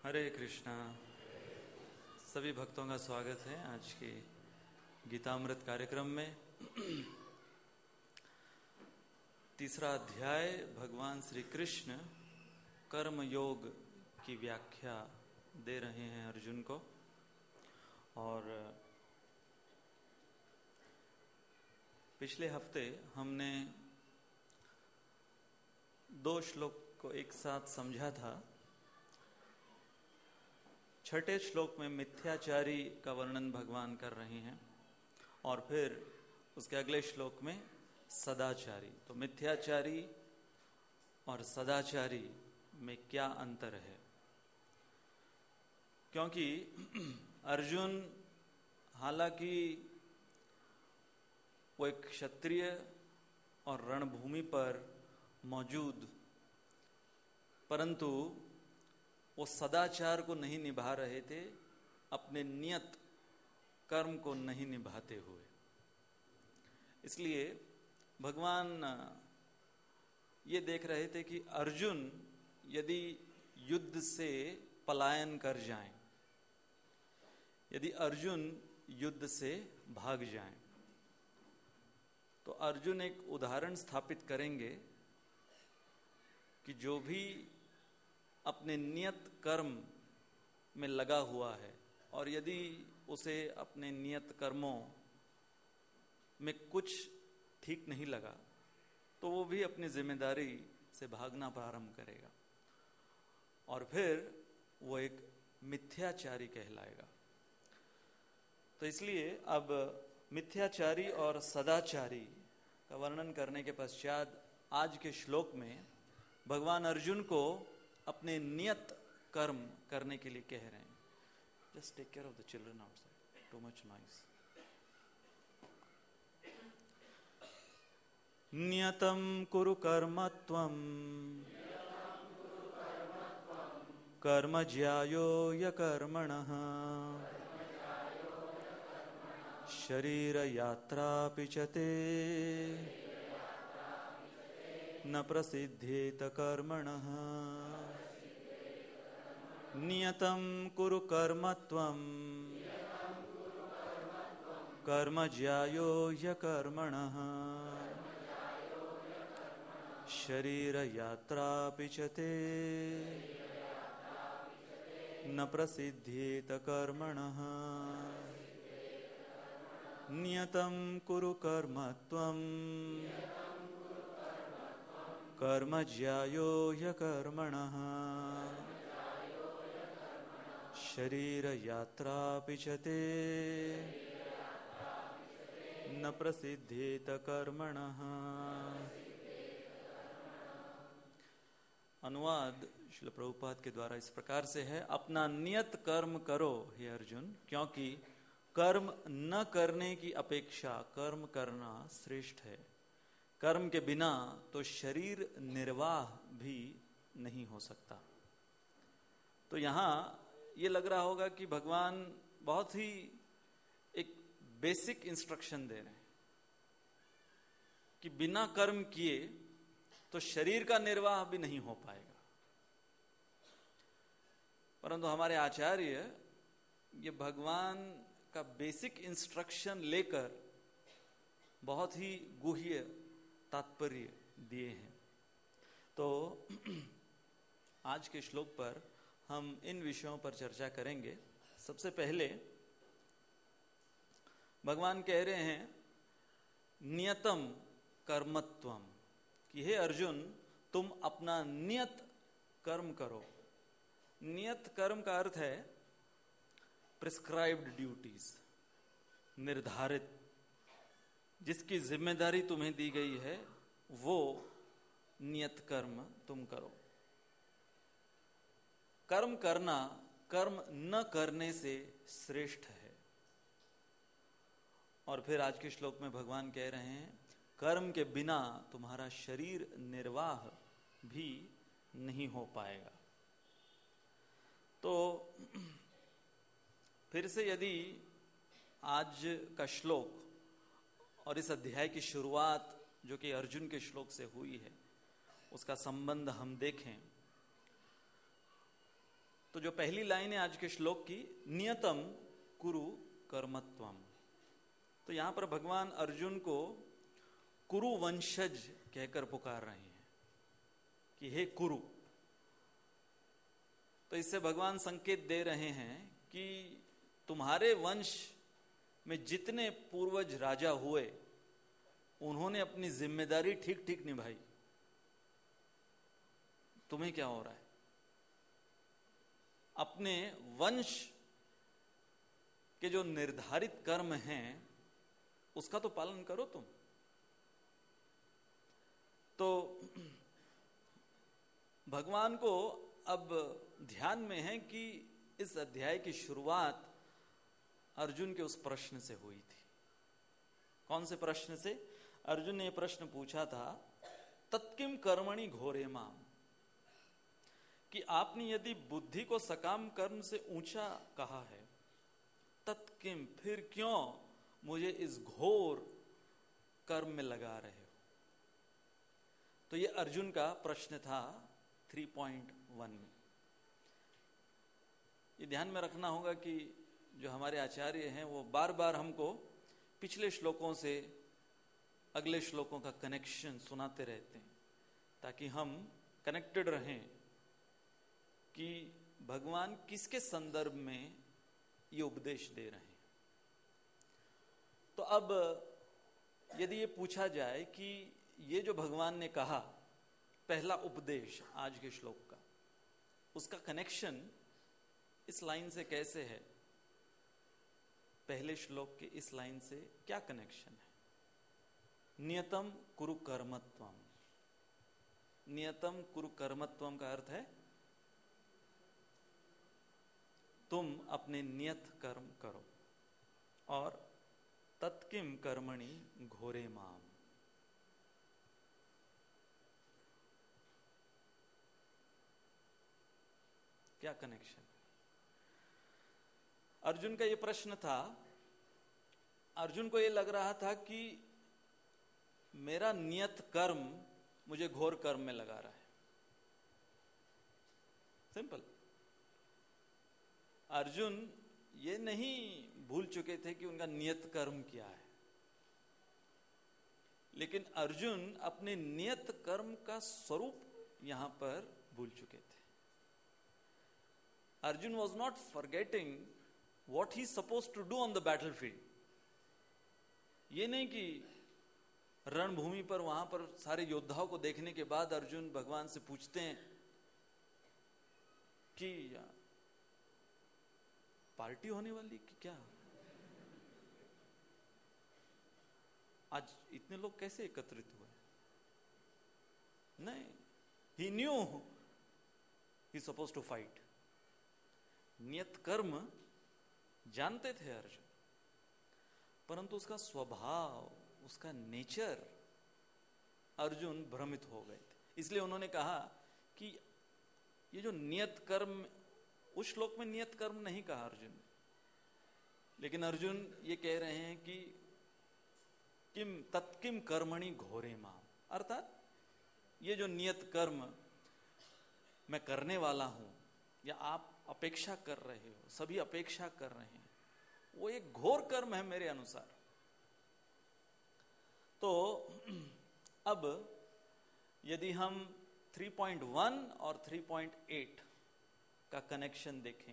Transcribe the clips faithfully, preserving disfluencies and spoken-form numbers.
हरे कृष्णा। सभी भक्तों का स्वागत है आज के गीतामृत कार्यक्रम में। तीसरा अध्याय भगवान श्री कृष्ण कर्म योग की व्याख्या दे रहे हैं अर्जुन को। और पिछले हफ्ते हमने दो श्लोक को एक साथ समझा था। छठे श्लोक में मिथ्याचारी का वर्णन भगवान कर रहे हैं और फिर उसके अगले श्लोक में सदाचारी। तो मिथ्याचारी और सदाचारी में क्या अंतर है, क्योंकि अर्जुन हालांकि वो एक क्षत्रिय और रणभूमि पर मौजूद, परंतु वो सदाचार को नहीं निभा रहे थे, अपने नियत कर्म को नहीं निभाते हुए। इसलिए भगवान ये देख रहे थे कि अर्जुन यदि युद्ध से पलायन कर जाएं, यदि अर्जुन युद्ध से भाग जाएं, तो अर्जुन एक उदाहरण स्थापित करेंगे कि जो भी अपने नियत कर्म में लगा हुआ है और यदि उसे अपने नियत कर्मों में कुछ ठीक नहीं लगा तो वो भी अपनी जिम्मेदारी से भागना प्रारंभ करेगा और फिर वो एक मिथ्याचारी कहलाएगा। तो इसलिए अब मिथ्याचारी और सदाचारी का वर्णन करने के पश्चात आज के श्लोक में भगवान अर्जुन को अपने नियत कर्म करने के लिए कह रहे हैं। Just take care of the children outside, too much noise. नियतं कुरु कर्म त्वं कर्म ज्यायो यकर्मणः शरीर यात्रापि च ते न प्रसिद्धेत कर्मणः। नियतं कुरु कर्म त्वं कर्म ज्यायो ह्यकर्मणः शरीर यात्रापि च ते न प्रसिद्धेत कर्मणः। नियतं कुरु कर्म त्वं कर्म ज्यायो ह्यकर्मणः शरीर यात्रापि च ते न प्रसिद्धेत कर्मणः। अनुवाद श्रील प्रभुपाद के द्वारा इस प्रकार से है। अपना नियत कर्म करो हे अर्जुन, क्योंकि कर्म न करने की अपेक्षा कर्म करना श्रेष्ठ है। कर्म के बिना तो शरीर निर्वाह भी नहीं हो सकता। तो यहाँ ये लग रहा होगा कि भगवान बहुत ही एक बेसिक इंस्ट्रक्शन दे रहे हैं कि बिना कर्म किए तो शरीर का निर्वाह भी नहीं हो पाएगा। परंतु हमारे आचार्य ये भगवान का बेसिक इंस्ट्रक्शन लेकर बहुत ही गुह्य तात्पर्य दिए हैं। तो आज के श्लोक पर हम इन विषयों पर चर्चा करेंगे। सबसे पहले भगवान कह रहे हैं नियतम कर्मत्वम, कि हे अर्जुन तुम अपना नियत कर्म करो। नियत कर्म का अर्थ है प्रिस्क्राइब्ड ड्यूटीज, निर्धारित, जिसकी जिम्मेदारी तुम्हें दी गई है वो नियत कर्म तुम करो। कर्म करना कर्म न करने से श्रेष्ठ है। और फिर आज के श्लोक में भगवान कह रहे हैं कर्म के बिना तुम्हारा शरीर निर्वाह भी नहीं हो पाएगा। तो फिर से यदि आज का श्लोक और इस अध्याय की शुरुआत जो कि अर्जुन के श्लोक से हुई है उसका संबंध हम देखें तो जो पहली लाइन है आज के श्लोक की, नियतम कुरु कर्मत्वम, तो यहां पर भगवान अर्जुन को कुरु वंशज कहकर पुकार रहे हैं कि हे कुरु। तो इससे भगवान संकेत दे रहे हैं कि तुम्हारे वंश में जितने पूर्वज राजा हुए उन्होंने अपनी जिम्मेदारी ठीक ठीक निभाई, तुम्हें क्या हो रहा है? अपने वंश के जो निर्धारित कर्म हैं उसका तो पालन करो तुम। तो भगवान को अब ध्यान में है कि इस अध्याय की शुरुआत अर्जुन के उस प्रश्न से हुई थी। कौन से प्रश्न से? अर्जुन ने प्रश्न पूछा था, तत्किम कर्मणि घोरे माम, कि आपने यदि बुद्धि को सकाम कर्म से ऊंचा कहा है, तत्किम फिर क्यों मुझे इस घोर कर्म में लगा रहे हो? तो ये अर्जुन का प्रश्न था थ्री पॉइंट वन में। ये ध्यान में रखना होगा कि जो हमारे आचार्य हैं वो बार बार हमको पिछले श्लोकों से अगले श्लोकों का कनेक्शन सुनाते रहते हैं ताकि हम कनेक्टेड रहें कि भगवान किसके संदर्भ में ये उपदेश दे रहे हैं। तो अब यदि ये पूछा जाए कि ये जो भगवान ने कहा पहला उपदेश आज के श्लोक का, उसका कनेक्शन इस लाइन से कैसे है? पहले श्लोक के इस लाइन से क्या कनेक्शन है? नियतम कुरु कर्मत्वम। नियतम कुरु कर्मत्वम का अर्थ है तुम अपने नियत कर्म करो, और तत्किम कर्मणि घोरे माम। क्या कनेक्शन? अर्जुन का यह प्रश्न था। अर्जुन को यह लग रहा था कि मेरा नियत कर्म मुझे घोर कर्म में लगा रहा है। सिंपल। अर्जुन ये नहीं भूल चुके थे कि उनका नियत कर्म क्या है, लेकिन अर्जुन अपने नियत कर्म का स्वरूप यहां पर भूल चुके थे। Arjun was not forgetting what he suppose to do on the battle field. ये नहीं कि रणभूमि पर वहां पर सारे योद्धाओं को देखने के बाद अर्जुन भगवान से पूछते हैं कि पार्टी होने वाली कि क्या, आज इतने लोग कैसे एकत्रित हुए? नहीं, he knew he suppose to fight. नियत कर्म जानते थे अर्जुन, परंतु उसका स्वभाव, उसका नेचर अर्जुन भ्रमित हो गए थे। इसलिए उन्होंने कहा कि ये जो नियत कर्म, उस श्लोक में नियत कर्म नहीं कहा अर्जुन ने, लेकिन अर्जुन ये कह रहे हैं कि किम तत्किम कर्मणि घोरे माम, अर्थात ये जो नियत कर्म मैं करने वाला हूं या आप अपेक्षा कर रहे हो, सभी अपेक्षा कर रहे हैं, वो एक घोर कर्म है मेरे अनुसार। तो अब यदि हम थ्री पॉइंट वन और थ्री पॉइंट एट का कनेक्शन देखें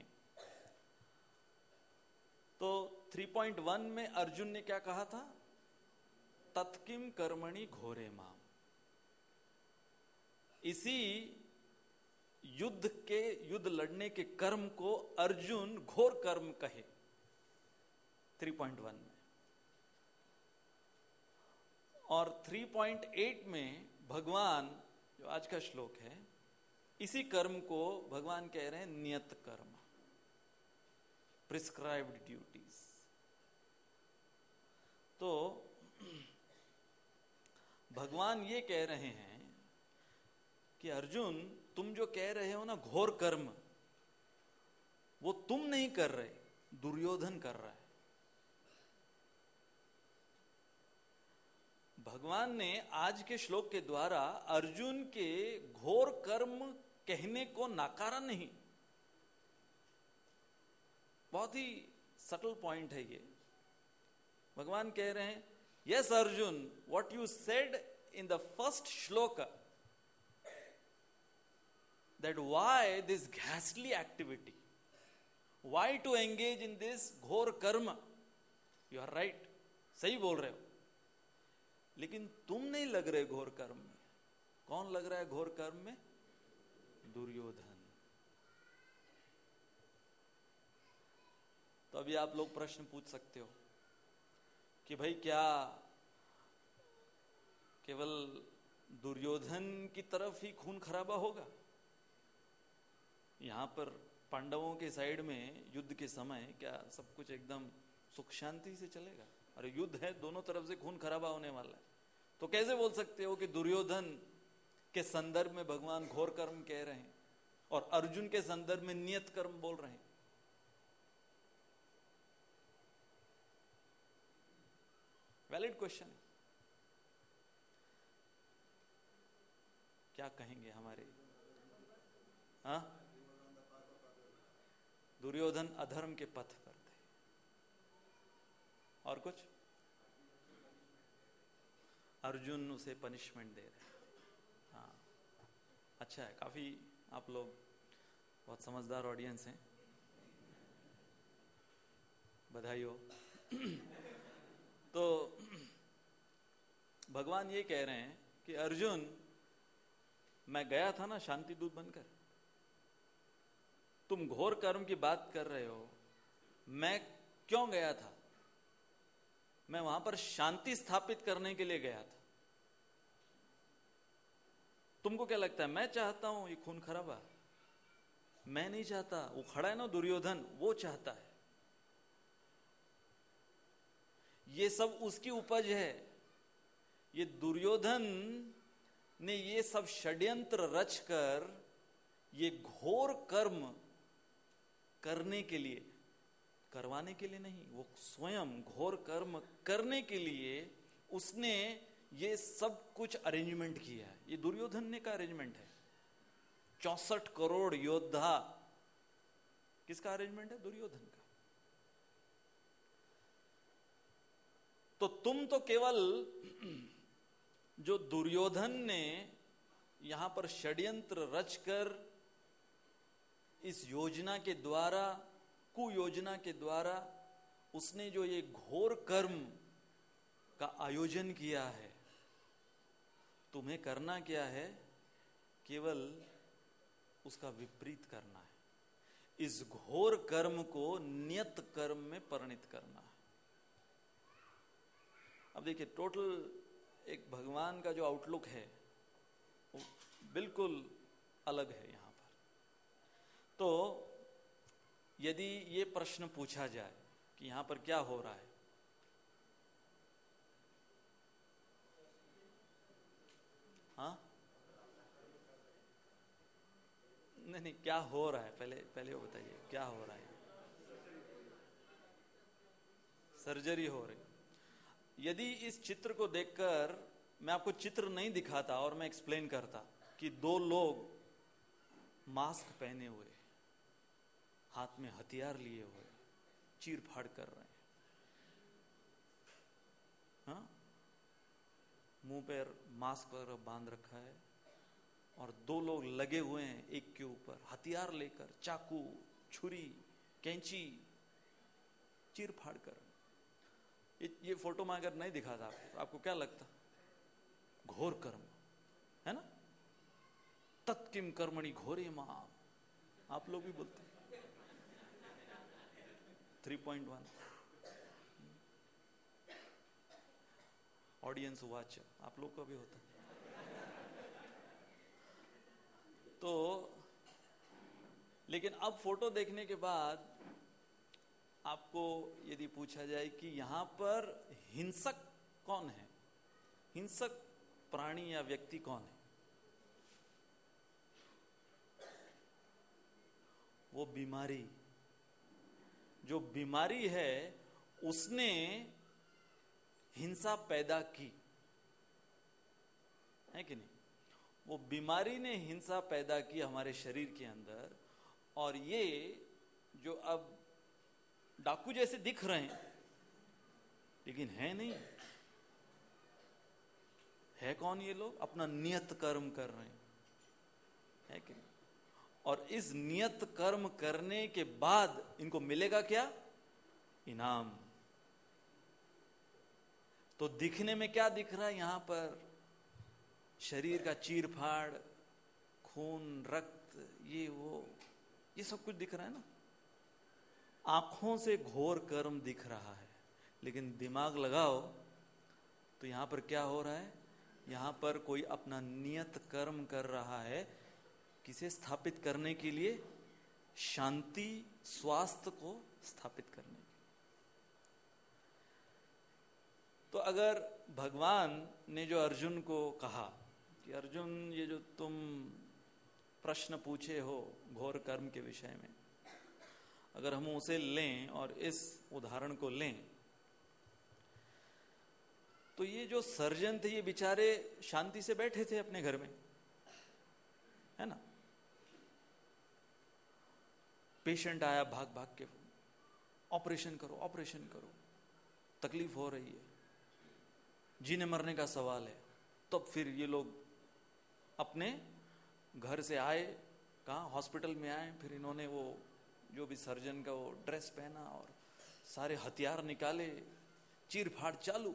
तो थ्री पॉइंट वन में अर्जुन ने क्या कहा था? तत्किम कर्मणि घोरे माम। इसी युद्ध के युद्ध लड़ने के कर्म को अर्जुन घोर कर्म कहे थ्री पॉइंट वन में, और थ्री पॉइंट एट में भगवान, जो आज का श्लोक है, इसी कर्म को भगवान कह रहे हैं नियत कर्म, प्रिस्क्राइब्ड ड्यूटीज। तो भगवान ये कह रहे हैं कि अर्जुन, तुम जो कह रहे हो ना घोर कर्म, वो तुम नहीं कर रहे, दुर्योधन कर रहा है। भगवान ने आज के श्लोक के द्वारा अर्जुन के घोर कर्म कहने को नकारा नहीं, बहुत ही सटल पॉइंट है ये। भगवान कह रहे हैं, yes Arjun, what you said in the first shloka, that why this ghastly activity, why to engage in this घोर कर्म, यू आर राइट, सही बोल रहे हो, लेकिन तुम नहीं लग रहे घोर कर्म में। कौन लग रहा है घोर कर्म में? दुर्योधन। तो अभी आप लोग प्रश्न पूछ सकते हो कि भाई क्या केवल दुर्योधन की तरफ ही खून खराबा होगा? यहां पर पांडवों के साइड में युद्ध के समय क्या सब कुछ एकदम सुख शांति से चलेगा? अरे युद्ध है, दोनों तरफ से खून खराबा होने वाला है। तो कैसे बोल सकते हो कि दुर्योधन के संदर्भ में भगवान घोर कर्म कह रहे हैं और अर्जुन के संदर्भ में नियत कर्म बोल रहे हैं? वैलिड क्वेश्चन है। क्या कहेंगे हमारे? हाँ, दुर्योधन अधर्म के पथ पर थे। और कुछ? अर्जुन उसे पनिशमेंट दे रहे हैं। हाँ, अच्छा है, काफी आप लोग बहुत समझदार ऑडियंस हैं, बधाई हो। तो भगवान ये कह रहे हैं कि अर्जुन, मैं गया था ना शांति दूत बनकर, तुम घोर कर्म की बात कर रहे हो, मैं क्यों गया था? मैं वहां पर शांति स्थापित करने के लिए गया था। तुमको क्या लगता है मैं चाहता हूं ये खून खराबा? मैं नहीं चाहता। वो खड़ा है ना दुर्योधन, वो चाहता है। ये सब उसकी उपज है। ये दुर्योधन ने ये सब षड्यंत्र रचकर ये घोर कर्म करने के लिए, करवाने के लिए नहीं, वो स्वयं घोर कर्म करने के लिए उसने ये सब कुछ अरेंजमेंट किया है। ये दुर्योधन ने का अरेंजमेंट है। चौसठ करोड़ योद्धा, किसका अरेंजमेंट है? दुर्योधन का। तो तुम तो केवल जो दुर्योधन ने यहां पर षड्यंत्र रचकर इस योजना के द्वारा, कुयोजना के द्वारा उसने जो ये घोर कर्म का आयोजन किया है, तुम्हें करना क्या है? केवल उसका विपरीत करना है। इस घोर कर्म को नियत कर्म में परिणत करना है। अब देखिए, टोटल एक भगवान का जो आउटलुक है वो बिल्कुल अलग है यहां पर। तो यदि ये प्रश्न पूछा जाए कि यहां पर क्या हो रहा है, हाँ, नहीं नहीं, क्या हो रहा है, पहले पहले वो बताइए क्या हो रहा है। सर्जरी हो रही। यदि इस चित्र को देखकर मैं आपको चित्र नहीं दिखाता और मैं एक्सप्लेन करता कि दो लोग मास्क पहने हुए, हाथ में हथियार लिए हुए, चीर फाड़ कर रहे हैं, हाँ, मुंह पर मास्क बांध रखा है और दो लोग लगे हुए हैं एक के ऊपर, हथियार लेकर, चाकू, छुरी, कैंची, चीर फाड़ कर। ये फोटो में अगर नहीं दिखाता आपको, आपको क्या लगता? घोर कर्म है ना? तत्किम कर्मणि घोरे माम, आप लोग भी बोलते हैं। Three point one audience watch आप लोग का भी होता है। तो लेकिन अब फोटो देखने के बाद आपको यदि पूछा जाए कि यहां पर हिंसक कौन है, हिंसक प्राणी या व्यक्ति कौन है, वो बीमारी, जो बीमारी है उसने हिंसा पैदा की है कि नहीं? वो बीमारी ने हिंसा पैदा की हमारे शरीर के अंदर। और ये जो अब डाकू जैसे दिख रहे हैं लेकिन है नहीं। है कौन ये लोग? अपना नियत कर्म कर रहे हैं, है कि नहीं? और इस नियत कर्म करने के बाद इनको मिलेगा क्या? इनाम। तो दिखने में क्या दिख रहा है यहां पर? शरीर का चीर फाड़, खून, रक्त, ये वो, ये सब कुछ दिख रहा है ना। आंखों से घोर कर्म दिख रहा है, लेकिन दिमाग लगाओ तो यहां पर क्या हो रहा है? यहां पर कोई अपना नियत कर्म कर रहा है, किसे स्थापित करने के लिए? शांति, स्वास्थ्य को स्थापित करने के लिए। तो अगर भगवान ने जो अर्जुन को कहा कि अर्जुन, ये जो तुम प्रश्न पूछे हो घोर कर्म के विषय में, अगर हम उसे लें और इस उदाहरण को लें, तो ये जो सर्जन थे ये बेचारे शांति से बैठे थे अपने घर में, है ना। पेशेंट आया भाग भाग के, ऑपरेशन करो ऑपरेशन करो, तकलीफ हो रही है, जीने मरने का सवाल है। तब तो फिर ये लोग अपने घर से आए, कहाँ? हॉस्पिटल में आए। फिर इन्होंने वो जो भी सर्जन का वो ड्रेस पहना और सारे हथियार निकाले, चीर फाड़ चालू।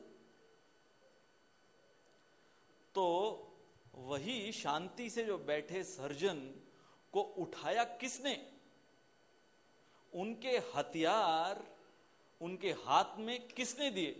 तो वही शांति से जो बैठे सर्जन को उठाया किसने? उनके हथियार उनके हाथ में किसने दिए?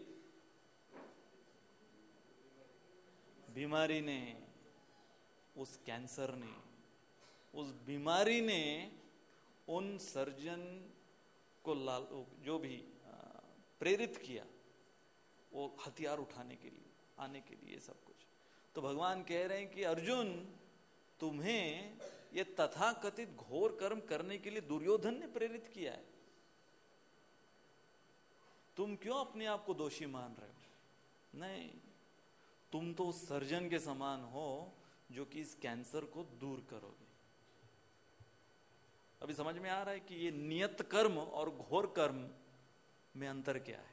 बीमारी ने, उस कैंसर ने, उस बीमारी ने उन सर्जन को लाल जो भी प्रेरित किया वो हथियार उठाने के लिए, आने के लिए, सब कुछ। तो भगवान कह रहे हैं कि अर्जुन, तुम्हें ये तथाकथित घोर कर्म करने के लिए दुर्योधन ने प्रेरित किया है। तुम क्यों अपने आप को दोषी मान रहे हो? नहीं, तुम तो उस सर्जन के समान हो जो कि इस कैंसर को दूर करोगे। अभी समझ में आ रहा है कि ये नियत कर्म और घोर कर्म में अंतर क्या है।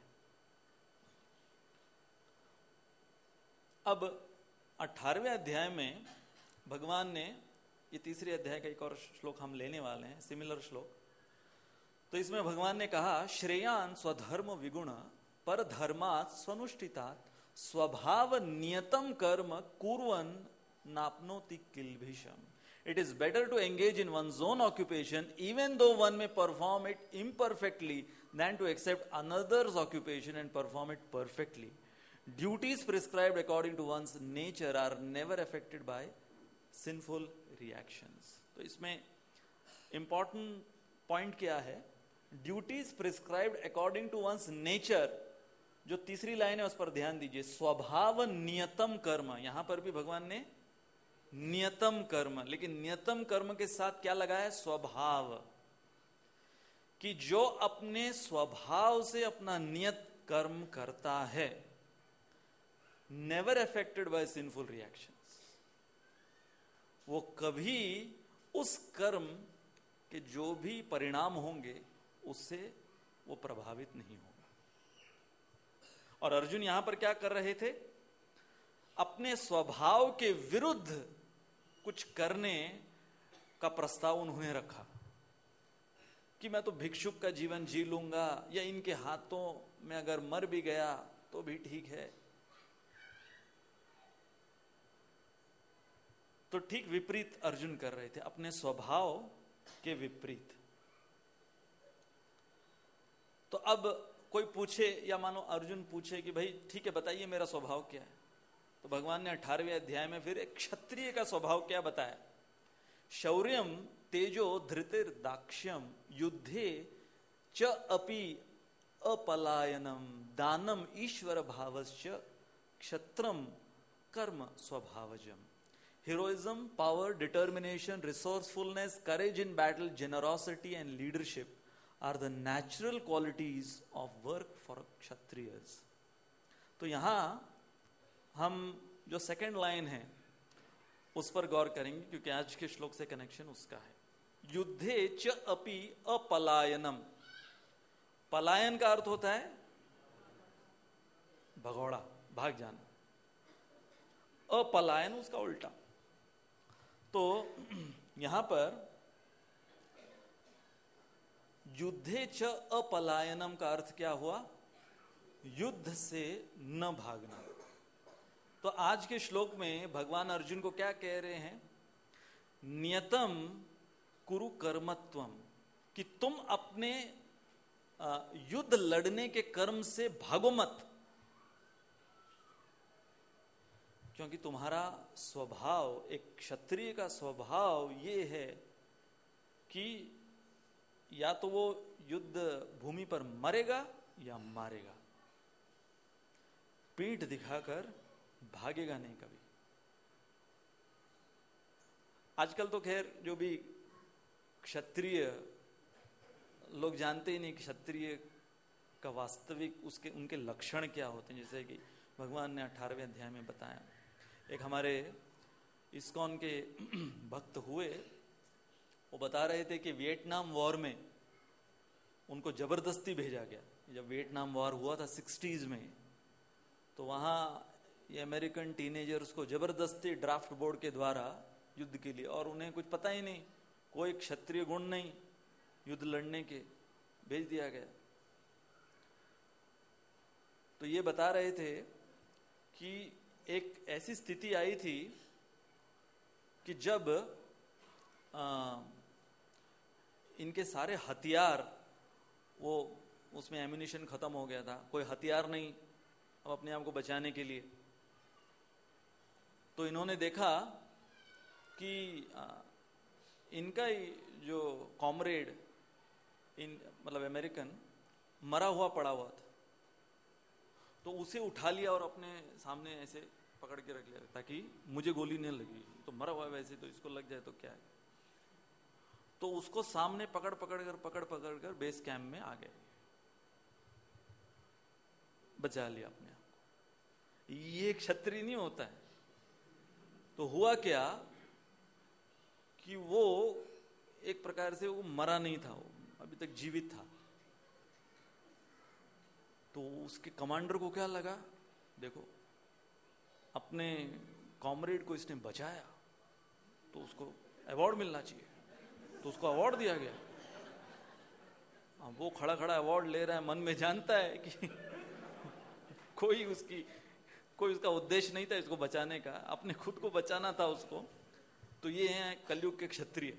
अब अठारहवें अध्याय में भगवान ने, ये तीसरे अध्याय का एक और श्लोक हम लेने वाले हैं, सिमिलर श्लोक। तो इसमें भगवान ने कहा, श्रेयान स्वधर्म विगुण पर धर्मात् स्वनुष्ठितात् स्वभाव नियतम कर्म कुर्वन् नाप्नोति किल्बिषम्। It is better to engage in one's own occupation, even though one may perform it imperfectly, than to accept another's occupation and perform it perfectly. Duties prescribed according to one's nature are never affected by sinful reactions. तो इसमें important point क्या है? Duties prescribed according to one's nature, जो तीसरी line है उस पर ध्यान दीजिए। स्वभाव नियतम कर्म, यहां पर भी भगवान ने नियतम कर्म, लेकिन नियतम कर्म के साथ क्या लगा है? स्वभाव। कि जो अपने स्वभाव से अपना नियत कर्म करता है, never affected by sinful reactions, वो कभी उस कर्म के जो भी परिणाम होंगे उससे वो प्रभावित नहीं होगा। और अर्जुन यहां पर क्या कर रहे थे? अपने स्वभाव के विरुद्ध कुछ करने का प्रस्ताव उन्होंने रखा कि मैं तो भिक्षुक का जीवन जी लूंगा, या इनके हाथों में अगर मर भी गया तो भी ठीक है। तो ठीक विपरीत अर्जुन कर रहे थे, अपने स्वभाव के विपरीत। तो अब कोई पूछे, या मानो अर्जुन पूछे कि भाई ठीक है बताइए मेरा स्वभाव क्या है, तो भगवान ने अठारहवें अध्याय में फिर एक क्षत्रिय का स्वभाव क्या बताया। शौर्यम तेजो धृतिर दाक्ष्यम युद्धे च अपि अपलायनम दानम ईश्वर भावश्च क्षत्रम कर्म स्वभावजम। Heroism, power, determination, resourcefulness, courage in battle, generosity and leadership are the natural qualities of work for Kshatriyas. तो यहाँ हम जो सेकंड लाइन है उस पर गौर करेंगे, क्योंकि आज के श्लोक से कनेक्शन उसका है। युद्धे च अपि अपलायनम, पलायन का अर्थ होता है भगौड़ा, भाग जाना। अपलायन उसका उल्टा। तो यहां पर युद्धे च अपलायनम का अर्थ क्या हुआ? युद्ध से न भागना। तो आज के श्लोक में भगवान अर्जुन को क्या कह रहे हैं? नियतम कुरु कर्मत्वम, कि तुम अपने युद्ध लड़ने के कर्म से भागो मत, क्योंकि तुम्हारा स्वभाव, एक क्षत्रिय का स्वभाव ये है कि या तो वो युद्ध भूमि पर मरेगा या मारेगा, पीठ दिखाकर भागेगा नहीं कभी। आजकल तो खैर जो भी क्षत्रिय लोग जानते ही नहीं क्षत्रिय का वास्तविक उसके उनके लक्षण क्या होते हैं, जैसे कि भगवान ने अठारहवें अध्याय में बताया। एक हमारे इस्कॉन के भक्त हुए, वो बता रहे थे कि वियतनाम वॉर में उनको जबरदस्ती भेजा गया। जब वियतनाम वॉर हुआ था सिक्सटीज में, तो वहाँ ये अमेरिकन टीनेजर्स को जबरदस्ती ड्राफ्ट बोर्ड के द्वारा युद्ध के लिए, और उन्हें कुछ पता ही नहीं, कोई क्षत्रिय गुण नहीं युद्ध लड़ने के, भेज दिया गया। तो ये बता रहे थे कि एक ऐसी स्थिति आई थी कि जब आ, इनके सारे हथियार, वो उसमें एम्यूनिशन खत्म हो गया था, कोई हथियार नहीं अब अपने आप को बचाने के लिए। तो इन्होंने देखा कि आ, इनका ही जो कॉमरेड, इन मतलब अमेरिकन, मरा हुआ पड़ा हुआ था। तो उसे उठा लिया और अपने सामने ऐसे पकड़ के रख लिया ताकि मुझे गोली नहीं लगी, तो मरा हुआ वैसे तो इसको लग जाए तो क्या है। तो उसको सामने पकड़ पकड़ कर पकड़ पकड़ कर बेस कैंप में आ गए, बचा लिया अपने आप को। ये क्षत्रिय नहीं होता है। तो हुआ क्या कि वो एक प्रकार से वो मरा नहीं था, वो अभी तक जीवित था। तो उसके कमांडर को क्या लगा, देखो अपने कॉमरेड को इसने बचाया तो उसको अवार्ड मिलना चाहिए, तो उसको अवार्ड दिया गया। अब वो खड़ा खड़ा अवार्ड ले रहा है, मन में जानता है कि कोई उसकी कोई उसका उद्देश्य नहीं था इसको बचाने का, अपने खुद को बचाना था उसको। तो ये हैं कलयुग के क्षत्रिय।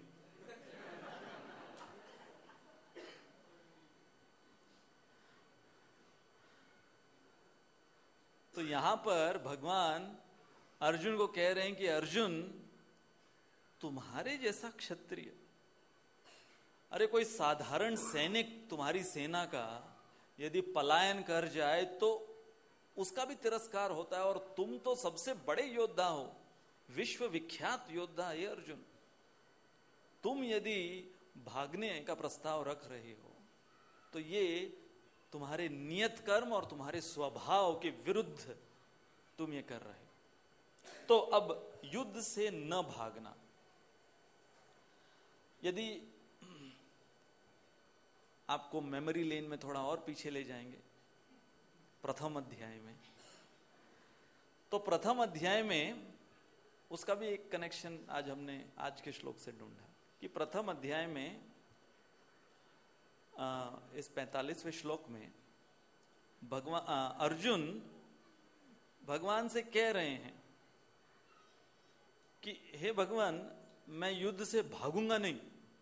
तो यहां पर भगवान अर्जुन को कह रहे हैं कि अर्जुन, तुम्हारे जैसा क्षत्रिय, अरे कोई साधारण सैनिक तुम्हारी सेना का यदि पलायन कर जाए तो उसका भी तिरस्कार होता है, और तुम तो सबसे बड़े योद्धा हो, विश्व विख्यात योद्धा ये अर्जुन। तुम यदि भागने का प्रस्ताव रख रहे हो तो ये तुम्हारे नियत कर्म और तुम्हारे स्वभाव के विरुद्ध तुम ये कर रहे हो। तो अब युद्ध से न भागना। यदि आपको मेमोरी लेन में थोड़ा और पीछे ले जाएंगे, प्रथम अध्याय में, तो प्रथम अध्याय में उसका भी एक कनेक्शन आज हमने आज के श्लोक से ढूंढा कि प्रथम अध्याय में आ, इस पैंतालीसवें श्लोक में भगवान अर्जुन भगवान से कह रहे हैं कि हे भगवान, मैं युद्ध से भागूंगा नहीं।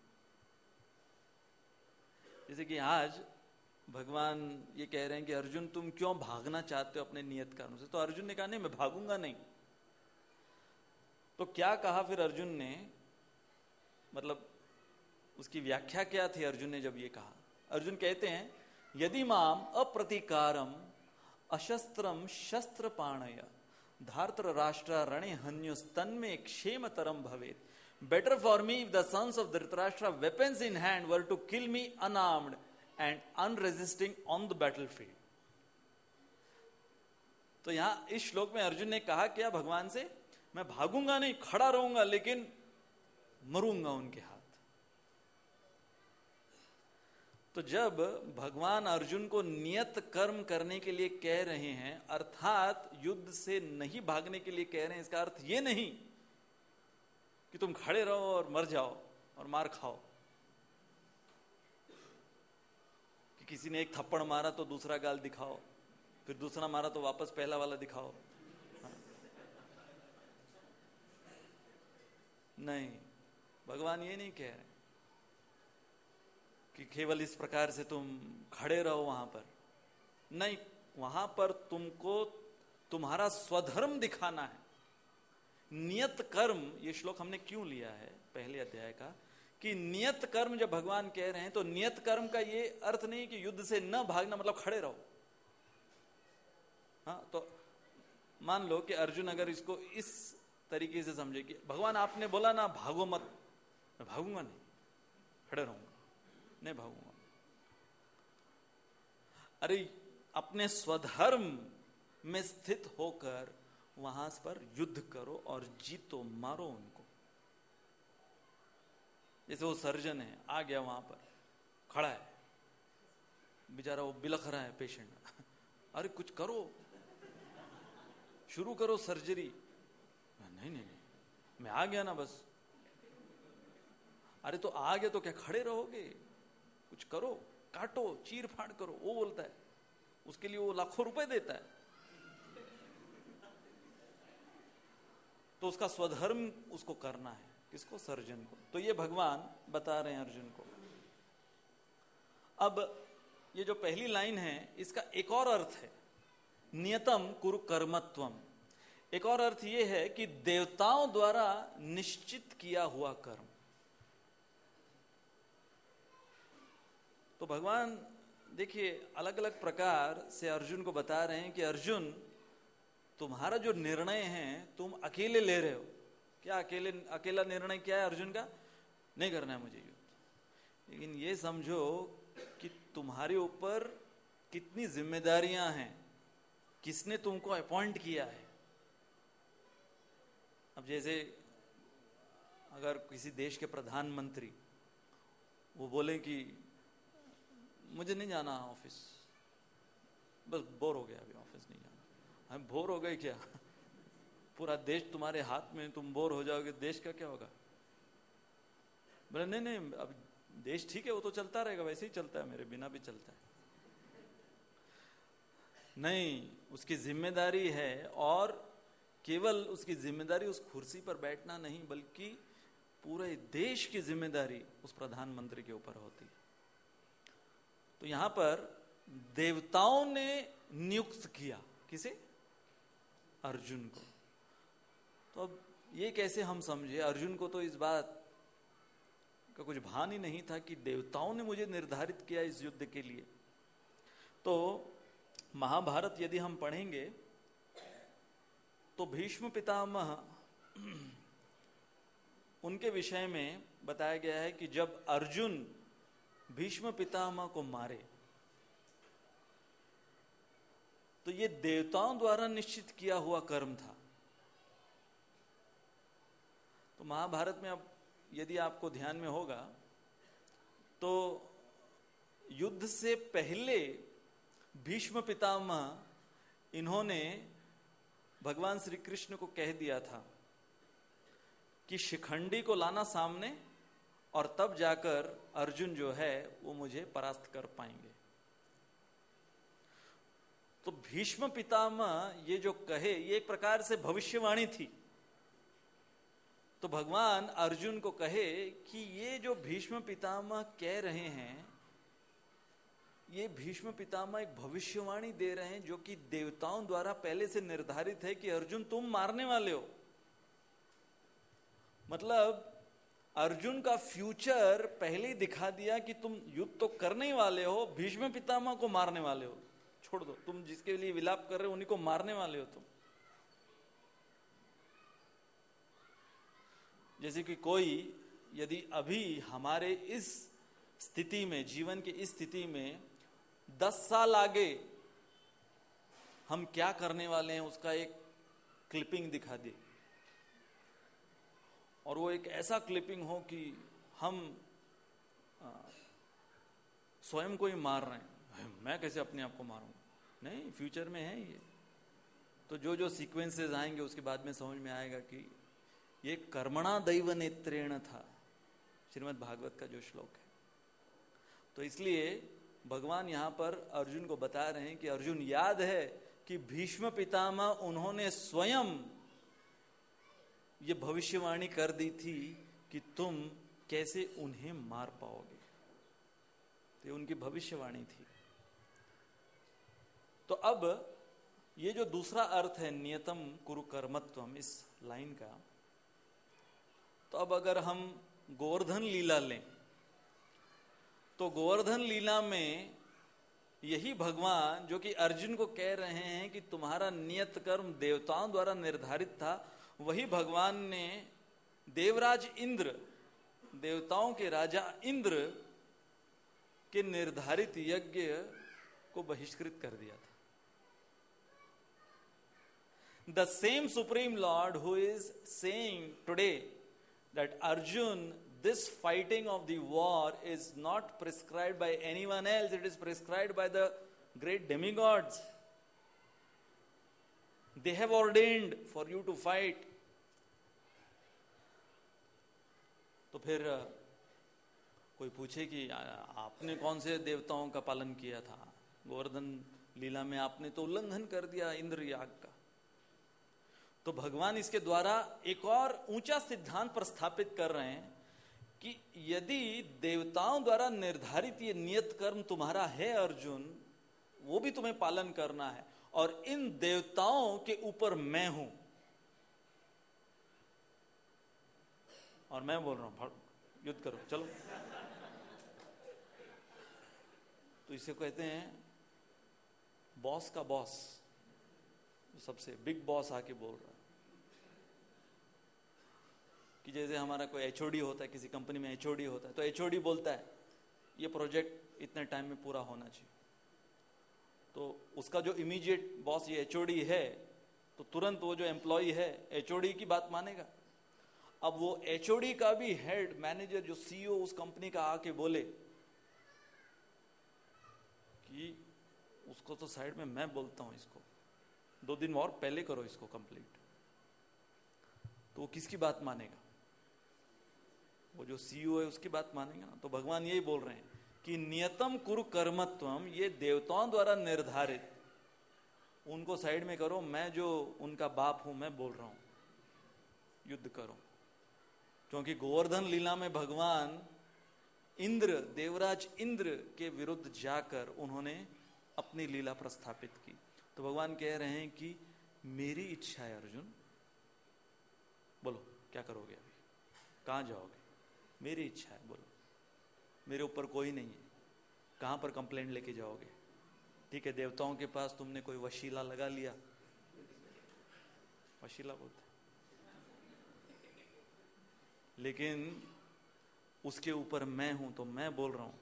जैसे कि आज भगवान ये कह रहे हैं कि अर्जुन तुम क्यों भागना चाहते हो अपने नियत कर्म से, तो अर्जुन ने कहा नहीं, मैं भागूंगा नहीं। तो क्या कहा फिर अर्जुन ने, मतलब उसकी व्याख्या क्या थी अर्जुन ने जब ये कहा? अर्जुन कहते हैं, यदि माम अप्रतिकारम अशस्त्रम शस्त्र पाणय धार्त्र राष्ट्र रणे हन्युस्तन्मे क्षेमतरम भवेत, better for me if the sons of Dhritarashtra weapons in hand were to kill me unarmed and unresisting on the battlefield. तो यहां इस श्लोक में अर्जुन ने कहा क्या भगवान से, मैं भागूंगा नहीं, खड़ा रहूंगा, लेकिन मरूंगा उनके हाथ। तो जब भगवान अर्जुन को नियत कर्म करने के लिए कह रहे हैं, अर्थात युद्ध से नहीं भागने के लिए कह रहे हैं, इसका अर्थ ये नहीं कि तुम खड़े रहो और मर जाओ और मार खाओ, कि किसी ने एक थप्पड़ मारा तो दूसरा गाल दिखाओ, फिर दूसरा मारा तो वापस पहला वाला दिखाओ। हाँ। नहीं, भगवान ये नहीं कह रहे कि केवल इस प्रकार से तुम खड़े रहो वहां पर। नहीं, वहां पर तुमको तुम्हारा स्वधर्म दिखाना है। नियत कर्म, ये श्लोक हमने क्यों लिया है पहले अध्याय का, कि नियत कर्म जब भगवान कह रहे हैं तो नियत कर्म का ये अर्थ नहीं कि युद्ध से न भागना मतलब खड़े रहो। हाँ, तो मान लो कि अर्जुन अगर इसको इस तरीके से समझे कि भगवान आपने बोला ना भागो मत, मैं भागूंगा नहीं, खड़े रहूंगा, नहीं भागूंगा। अरे अपने स्वधर्म में स्थित होकर वहां पर युद्ध करो और जीतो, मारो उनको। जैसे वो सर्जन है, आ गया वहां पर, खड़ा है बेचारा, वो बिलख रहा है पेशेंट, अरे कुछ करो, शुरू करो सर्जरी। नहीं नहीं नहीं, मैं आ गया ना बस। अरे तो आ गया तो क्या खड़े रहोगे? कुछ करो, काटो, चीर फाड़ करो। वो बोलता है, उसके लिए वो लाखों रुपए देता है। तो उसका स्वधर्म उसको करना है। किसको? सर्जन को। तो ये भगवान बता रहे हैं अर्जुन को। अब ये जो पहली लाइन है, इसका एक और अर्थ है, नियतम कुरु कर्मत्वम। एक और अर्थ ये है कि देवताओं द्वारा निश्चित किया हुआ कर्म। तो भगवान देखिए अलग अलग प्रकार से अर्जुन को बता रहे हैं कि अर्जुन, तुम्हारा जो निर्णय है तुम अकेले ले रहे हो। क्या अकेले? अकेला निर्णय क्या है अर्जुन का? नहीं करना है मुझे युद्ध। लेकिन ये समझो कि तुम्हारे ऊपर कितनी जिम्मेदारियां हैं, किसने तुमको अपॉइंट किया है। अब जैसे अगर किसी देश के प्रधानमंत्री वो बोले कि मुझे नहीं जाना ऑफिस, बस बोर हो गया, अभी ऑफिस नहीं जाना। हम बोर हो गए क्या? पूरा देश तुम्हारे हाथ में, तुम बोर हो जाओगे, देश का क्या होगा? बोले नहीं नहीं, अब देश ठीक है, वो तो चलता रहेगा, वैसे ही चलता है, मेरे बिना भी चलता है। नहीं, उसकी जिम्मेदारी है, और केवल उसकी जिम्मेदारी उस कुर्सी पर बैठना नहीं, बल्कि पूरे देश की जिम्मेदारी उस प्रधानमंत्री के ऊपर होती है। तो यहां पर देवताओं ने नियुक्त किया, किसे? अर्जुन को। तो अब ये कैसे हम समझे? अर्जुन को तो इस बात का कुछ भान ही नहीं था कि देवताओं ने मुझे निर्धारित किया इस युद्ध के लिए। तो महाभारत यदि हम पढ़ेंगे तो भीष्म पितामह, उनके विषय में बताया गया है कि जब अर्जुन भीष्म पितामह को मारे तो ये देवताओं द्वारा निश्चित किया हुआ कर्म था। तो महाभारत में अब यदि आपको ध्यान में होगा तो युद्ध से पहले भीष्म पितामह इन्होंने भगवान श्री कृष्ण को कह दिया था कि शिखंडी को लाना सामने, और तब जाकर अर्जुन जो है वो मुझे परास्त कर पाएंगे। तो भीष्म पितामह ये जो कहे, ये एक प्रकार से भविष्यवाणी थी। तो भगवान अर्जुन को कहे कि ये जो भीष्म पितामह कह रहे हैं, ये भीष्म पितामह एक भविष्यवाणी दे रहे हैं जो कि देवताओं द्वारा पहले से निर्धारित है कि अर्जुन तुम मारने वाले हो। मतलब अर्जुन का फ्यूचर पहले ही दिखा दिया कि तुम युद्ध तो करने ही वाले हो, भीष्म पितामह को मारने वाले हो। छोड़ दो, तुम जिसके लिए विलाप कर रहे हो उन्हीं को मारने वाले हो तुम। जैसे कि कोई यदि अभी हमारे इस स्थिति में, जीवन की इस स्थिति में दस साल आगे हम क्या करने वाले हैं उसका एक क्लिपिंग दिखा दे, और वो एक ऐसा क्लिपिंग हो कि हम स्वयं को ही मार रहे हैं, मैं कैसे अपने आप को मारूंगा? नहीं, फ्यूचर में है ये। तो जो जो सीक्वेंसेस आएंगे उसके बाद में समझ में आएगा कि ये कर्मणा दैव नेत्रेण था, श्रीमद् भागवत का जो श्लोक है। तो इसलिए भगवान यहां पर अर्जुन को बता रहे हैं कि अर्जुन, याद है कि भीष्म पितामह उन्होंने स्वयं ये भविष्यवाणी कर दी थी कि तुम कैसे उन्हें मार पाओगे। तो ये उनकी भविष्यवाणी थी। तो अब ये जो दूसरा अर्थ है नियतम कुरु कर्मत्वम इस लाइन का, तो अब अगर हम गोवर्धन लीला लें तो गोवर्धन लीला में यही भगवान जो कि अर्जुन को कह रहे हैं कि तुम्हारा नियत कर्म देवताओं द्वारा निर्धारित था, वही भगवान ने देवराज इंद्र, देवताओं के राजा इंद्र के निर्धारित यज्ञ को बहिष्कृत कर दिया था। The same Supreme Lord who is saying today that Arjun, this fighting of the war is not prescribed by anyone else, it is prescribed by the great demigods. They have ordained for you to fight. तो फिर कोई पूछे कि आपने कौन से देवताओं का पालन किया था? गोवर्धन लीला में आपने तो उल्लंघन कर दिया इंद्र याग का। तो भगवान इसके द्वारा एक और ऊंचा सिद्धांत प्रस्थापित कर रहे हैं कि यदि देवताओं द्वारा निर्धारित ये नियत कर्म तुम्हारा है अर्जुन, वो भी तुम्हें पालन करना है, और इन देवताओं के ऊपर मैं हूं और मैं बोल रहा हूं युद्ध करो, चलो। तो इसे कहते हैं बॉस का बॉस, सबसे बिग बॉस आके बोल रहा है। कि जैसे हमारा कोई एचओडी होता है, किसी कंपनी में एचओडी होता है, तो एचओडी बोलता है ये प्रोजेक्ट इतने टाइम में पूरा होना चाहिए। तो उसका जो इमीडिएट बॉस ये एचओडी है, तो तुरंत वो जो एम्प्लॉय है एचओडी की बात मानेगा। अब वो एचओडी का भी हेड मैनेजर जो सीईओ उस कंपनी का आके बोले कि उसको तो साइड में मैं बोलता हूं, इसको दो दिन और पहले करो इसको कंप्लीट, तो वो किसकी बात मानेगा? वो जो सीईओ है उसकी बात मानेगा ना। तो भगवान यही बोल रहे हैं कि नियतम कुरु कर्मत्वम, ये देवताओं द्वारा निर्धारित, उनको साइड में करो, मैं जो उनका बाप हूं मैं बोल रहा हूं युद्ध करो। क्योंकि गोवर्धन लीला में भगवान इंद्र, देवराज इंद्र के विरुद्ध जाकर उन्होंने अपनी लीला प्रस्थापित की। तो भगवान कह रहे हैं कि मेरी इच्छा है अर्जुन, बोलो क्या करोगे, अभी कहां जाओगे? मेरी इच्छा है, बोलो, मेरे ऊपर कोई नहीं है, कहां पर कंप्लेंट लेके जाओगे? ठीक है, देवताओं के पास तुमने कोई वशीला लगा लिया, वशीला बोलते, लेकिन उसके ऊपर मैं हूं, तो मैं बोल रहा हूं।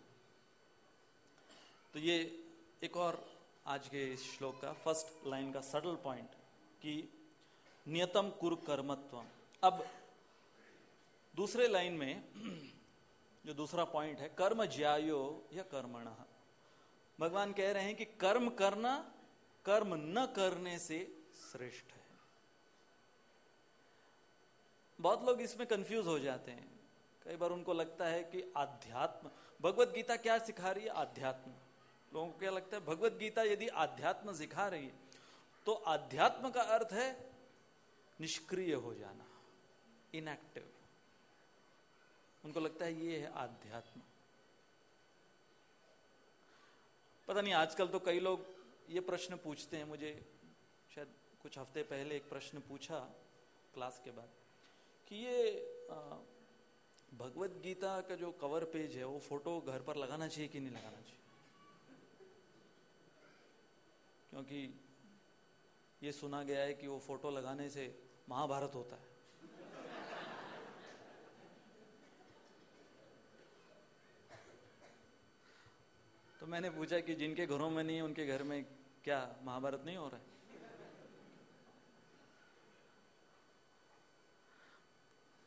तो ये एक और आज के इस श्लोक का फर्स्ट लाइन का सटल पॉइंट कि नियतम कुरु कर्मत्वम। अब दूसरे लाइन में जो दूसरा पॉइंट है कर्म ज्यायो या कर्मणः, भगवान कह रहे हैं कि कर्म करना कर्म न करने से श्रेष्ठ है। बहुत लोग इसमें कंफ्यूज हो जाते हैं। कई बार उनको लगता है कि आध्यात्म, भगवत गीता क्या सिखा रही है? आध्यात्म। लोगों को क्या लगता है? भगवत गीता यदि आध्यात्म सिखा रही है तो आध्यात्म का अर्थ है निष्क्रिय हो जाना, इनएक्टिव। उनको लगता है ये है आध्यात्म। पता नहीं, आजकल तो कई लोग ये प्रश्न पूछते हैं। मुझे शायद कुछ हफ्ते पहले एक प्रश्न पूछा क्लास के बाद कि ये भगवत गीता का जो कवर पेज है वो फोटो घर पर लगाना चाहिए कि नहीं लगाना चाहिए, क्योंकि ये सुना गया है कि वो फोटो लगाने से महाभारत होता है। तो मैंने पूछा कि जिनके घरों में नहीं है उनके घर में क्या महाभारत नहीं हो रहा है?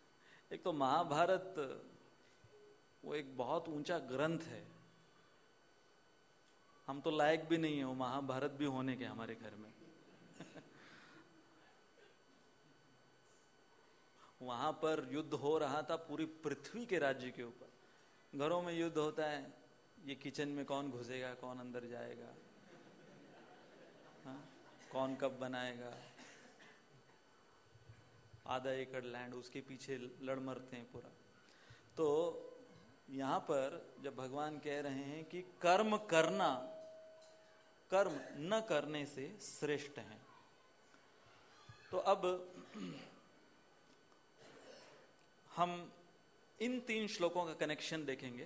एक तो महाभारत वो एक बहुत ऊंचा ग्रंथ है, हम तो लायक भी नहीं है वो महाभारत भी होने के हमारे घर में। वहां पर युद्ध हो रहा था पूरी पृथ्वी के राज्य के ऊपर। घरों में युद्ध होता है, ये किचन में कौन घुसेगा, कौन अंदर जाएगा, हाँ? कौन कब बनाएगा, आधा एकड़ लैंड, उसके पीछे लड़ मरते हैं पूरा। तो यहां पर जब भगवान कह रहे हैं कि कर्म करना कर्म न करने से श्रेष्ठ है, तो अब हम इन तीन श्लोकों का कनेक्शन देखेंगे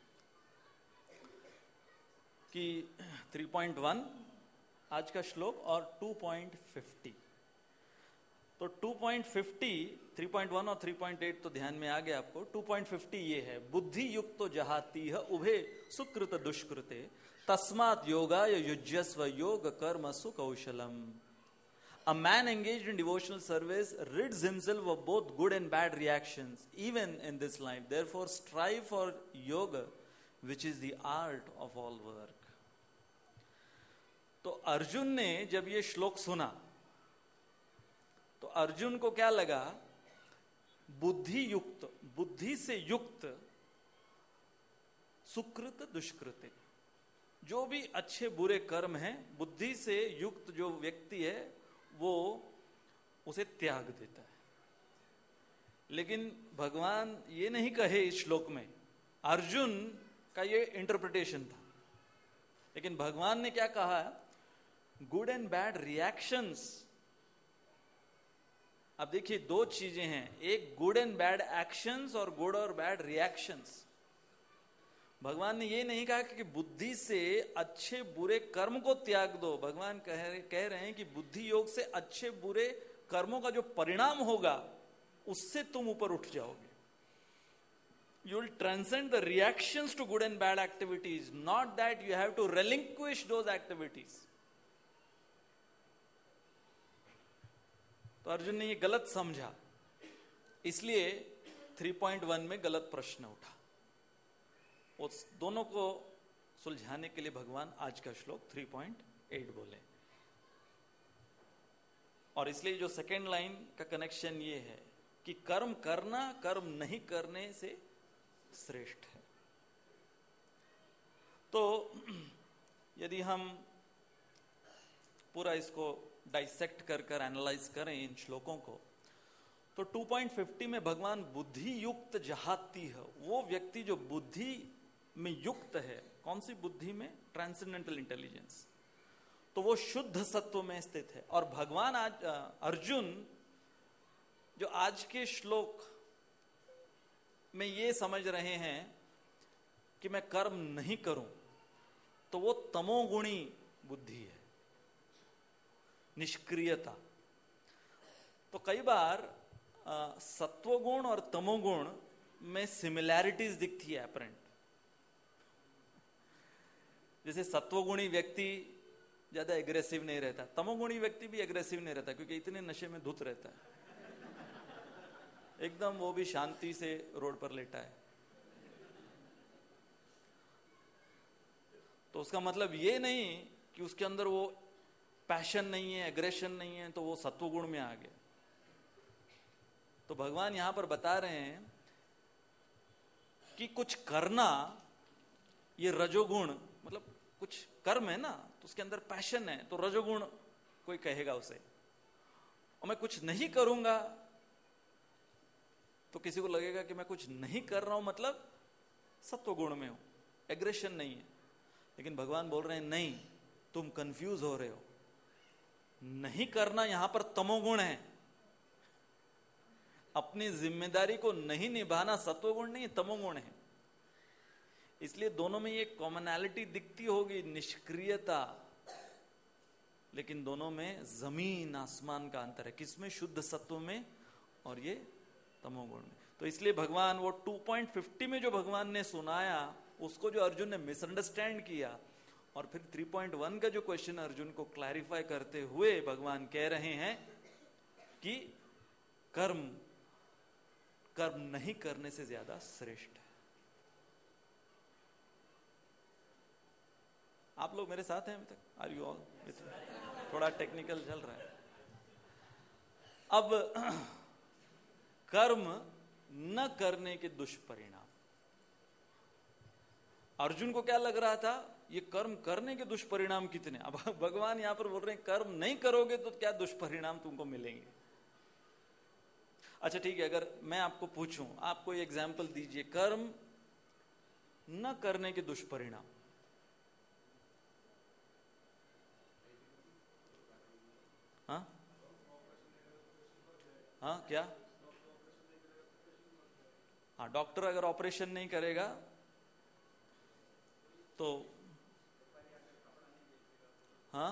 कि थ्री पॉइंट वन आज का श्लोक और टू पॉइंट फिफ्टी। तो two point fifty, three point one और थ्री पॉइंट एट तो ध्यान में आ गया आपको। टू पॉइंट फिफ्टी ये है, बुद्धि युक्तो जहातीह उभे सुकृत दुष्कृते तस्मात् योगाय युज्यस्व योग कर्मसु कौशलम। A man engaged in devotional service rids himself of both good and bad reactions, even in this life. Therefore, strive for yoga, which is the art of all work. तो अर्जुन ने जब ये श्लोक सुना तो अर्जुन को क्या लगा, बुद्धि युक्त, बुद्धि से युक्त सुकृत दुष्कृत, जो भी अच्छे बुरे कर्म हैं, बुद्धि से युक्त जो व्यक्ति है वो उसे त्याग देता है। लेकिन भगवान ये नहीं कहे इस श्लोक में, अर्जुन का ये इंटरप्रिटेशन था। लेकिन भगवान ने क्या कहा, गुड एंड बैड रिएक्शंस। अब देखिए दो चीजें हैं, एक गुड एंड बैड एक्शंस और गुड और बैड रिएक्शंस। भगवान ने ये नहीं कहा कि बुद्धि से अच्छे बुरे कर्म को त्याग दो। भगवान कह रहे कह रहे हैं कि बुद्धि योग से अच्छे बुरे कर्मों का जो परिणाम होगा उससे तुम ऊपर उठ जाओगे। You will transcend the reactions to good and bad activities, not that you have to relinquish those activities. तो अर्जुन ने ये गलत समझा, इसलिए थ्री पॉइंट वन में गलत प्रश्न उठा। उस दोनों को सुलझाने के लिए भगवान आज का श्लोक थ्री पॉइंट एट बोले। और इसलिए जो सेकेंड लाइन का कनेक्शन ये है कि कर्म करना कर्म नहीं करने से श्रेष्ठ है। तो यदि हम पूरा इसको डाइसेक्ट कर कर एनालाइज करें इन श्लोकों को, तो टू पॉइंट फिफ्टी में भगवान बुद्धि युक्त जहाती है, वो व्यक्ति जो बुद्धि में युक्त है। कौन सी बुद्धि में? Transcendental intelligence. तो वो शुद्ध सत्व में स्थित है। और भगवान आज अर्जुन जो आज के श्लोक में ये समझ रहे हैं कि मैं कर्म नहीं करूं, तो वो तमोगुणी बुद्धि है, निष्क्रियता। तो कई बार सत्वगुण और तमोगुण में सिमिलैरिटीज दिखती है अपरेंट। जैसे सत्वगुणी व्यक्ति ज्यादा एग्रेसिव नहीं रहता, तमोगुणी व्यक्ति भी एग्रेसिव नहीं रहता, क्योंकि इतने नशे में धुत रहता है, एकदम वो भी शांति से रोड पर लेटा है। तो उसका मतलब ये नहीं कि उसके अंदर वो पैशन नहीं है, एग्रेशन नहीं है, तो वो सत्वगुण में आ गया। तो भगवान यहां पर बता रहे हैं कि कुछ करना, ये रजोगुण, मतलब कुछ कर्म है ना, तो उसके अंदर पैशन है, तो रजोगुण कोई कहेगा उसे। और मैं कुछ नहीं करूंगा तो किसी को लगेगा कि मैं कुछ नहीं कर रहा हूं, मतलब सत्वगुण में हूं, एग्रेशन नहीं है। लेकिन भगवान बोल रहे हैं नहीं, तुम कंफ्यूज हो रहे हो, नहीं करना यहां पर तमोगुण है, अपनी जिम्मेदारी को नहीं निभाना सत्वगुण नहीं, तमोगुण है। इसलिए दोनों में ये कॉमनैलिटी दिखती होगी, निष्क्रियता, लेकिन दोनों में जमीन आसमान का अंतर है। किसमें? शुद्ध सत्व में और ये तमोगुण में। तो इसलिए भगवान वो टू पॉइंट फिफ्टी में जो भगवान ने सुनाया, उसको जो अर्जुन ने मिसअंडरस्टैंड किया, और फिर थ्री पॉइंट वन का जो क्वेश्चन अर्जुन को क्लैरिफाई करते हुए भगवान कह रहे हैं कि कर्म कर्म नहीं करने से ज्यादा श्रेष्ठ है। आप लोग मेरे साथ हैं अभी तक? Are you all? थोड़ा टेक्निकल चल रहा है। अब कर्म न करने के दुष्परिणाम। अर्जुन को क्या लग रहा था, ये कर्म करने के दुष्परिणाम कितने। अब भगवान यहां पर बोल रहे हैं कर्म नहीं करोगे तो क्या दुष्परिणाम तुमको मिलेंगे। अच्छा ठीक है, अगर मैं आपको पूछूं, आप कोई एग्जाम्पल दीजिए कर्म न करने के दुष्परिणाम। हाँ हाँ क्या? हाँ, डॉक्टर अगर ऑपरेशन नहीं करेगा तो हाँ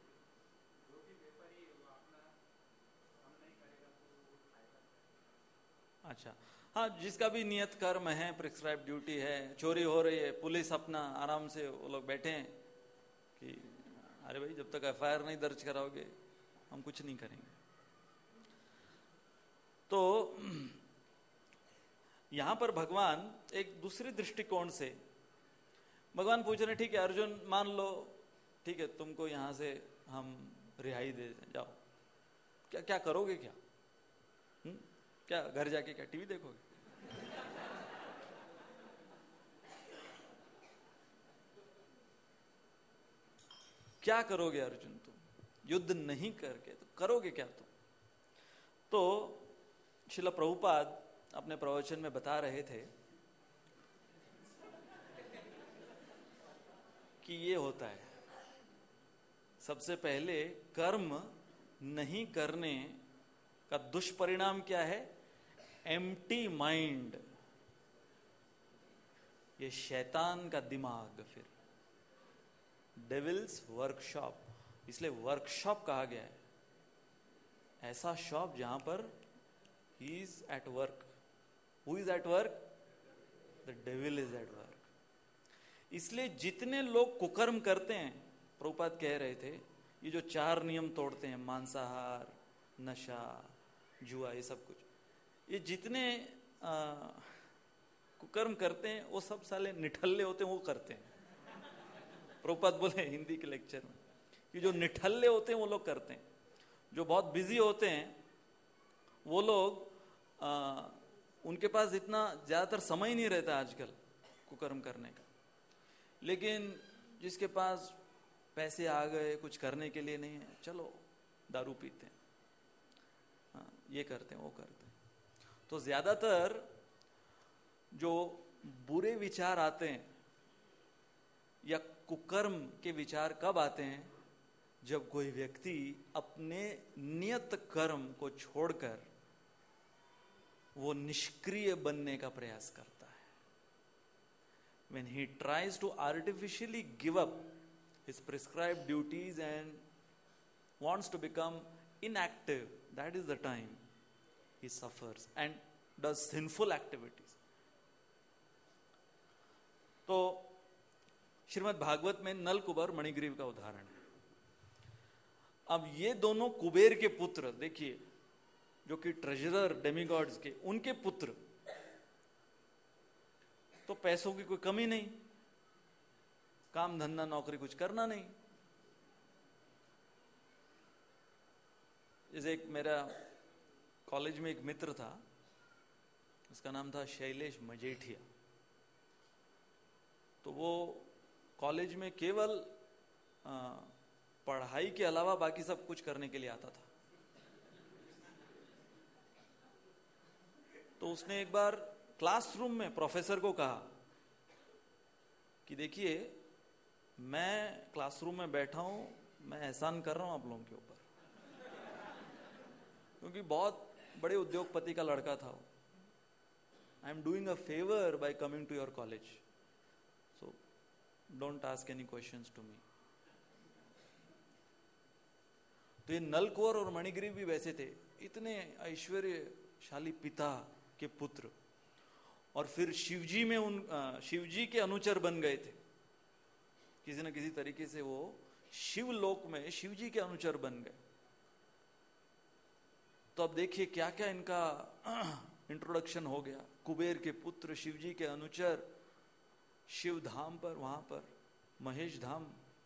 अच्छा हाँ, जिसका भी नियत कर्म है, प्रिस्क्राइब ड्यूटी है, चोरी हो रही है, पुलिस अपना आराम से वो लोग बैठे हैं कि अरे भाई जब तक एफ आई आर नहीं दर्ज कराओगे हम कुछ नहीं करेंगे। तो यहां पर भगवान एक दूसरे दृष्टिकोण से भगवान पूछ रहे, ठीक है अर्जुन मान लो, ठीक है तुमको यहां से हम रिहाई दे दें, जाओ, क्या क्या करोगे क्या? हुँ? क्या घर जाके क्या टीवी देखोगे? क्या करोगे अर्जुन तुम? युद्ध नहीं करके तो करोगे क्या तुम? तो श्रील प्रभुपाद अपने प्रवचन में बता रहे थे कि ये होता है, सबसे पहले कर्म नहीं करने का दुष्परिणाम क्या है? एम्प्टी माइंड, ये शैतान का दिमाग, फिर डेविल्स वर्कशॉप, इसलिए वर्कशॉप कहा गया है, ऐसा शॉप जहां पर he is at work. Who is at work? The devil is at work. इसलिए जितने लोग कुकर्म करते हैं, प्रभुपाद कह रहे थे, ये जो चार नियम तोड़ते हैं, मांसाहार, नशा, जुआ, ये सब कुछ, ये जितने आ, कुकर्म करते हैं वो सब साले निठल्ले होते हैं, वो करते हैं। प्रभुपाद बोले हिंदी के लेक्चर में, ये जो निठल्ले होते हैं वो लोग करते हैं। जो बहुत बिजी होते हैं वो लोग, आ, उनके पास इतना ज्यादातर समय ही नहीं रहता आजकल कुकर्म करने का। लेकिन जिसके पास पैसे आ गए, कुछ करने के लिए नहीं है, चलो दारू पीते हैं, हाँ, ये करते हैं, वो करते हैं। तो ज्यादातर जो बुरे विचार आते हैं या कुकर्म के विचार कब आते हैं? जब कोई व्यक्ति अपने नियत कर्म को छोड़कर वो निष्क्रिय बनने का प्रयास करता है। When he tries to artificially give up his prescribed duties and wants to become inactive, that is the time he suffers and does sinful activities. तो श्रीमद् भागवत में नल कुबर मणिग्रीव का उदाहरण है। अब ये दोनों कुबेर के पुत्र, देखिए, जो कि ट्रेजरर डेमीगॉड्स के, उनके पुत्र, तो पैसों की कोई कमी नहीं, काम धंधा नौकरी कुछ करना नहीं। जैसे एक मेरा कॉलेज में एक मित्र था, उसका नाम था शैलेश मजेठिया। तो वो कॉलेज में केवल आ, पढ़ाई के अलावा बाकी सब कुछ करने के लिए आता था। तो उसने एक बार क्लासरूम में प्रोफेसर को कहा कि देखिए, मैं क्लासरूम में बैठा हूं, मैं एहसान कर रहा हूं आप लोगों के ऊपर, क्योंकि बहुत बड़े उद्योगपति का लड़का था वो। I am doing a favour by coming to your college, so don't ask any questions to me. तो ये नलकुवर और मणिग्रीव भी वैसे थे, इतने ऐश्वर्यशाली पिता के पुत्र, और फिर शिवजी में उन शिवजी के अनुचर बन गए थे। किसी न किसी तरीके से वो शिवलोक में शिवजी के अनुचर बन गए। तो अब देखिए क्या क्या इनका इंट्रोडक्शन हो गया। कुबेर के पुत्र, शिवजी के अनुचर, शिव धाम पर, वहां पर महेश धाम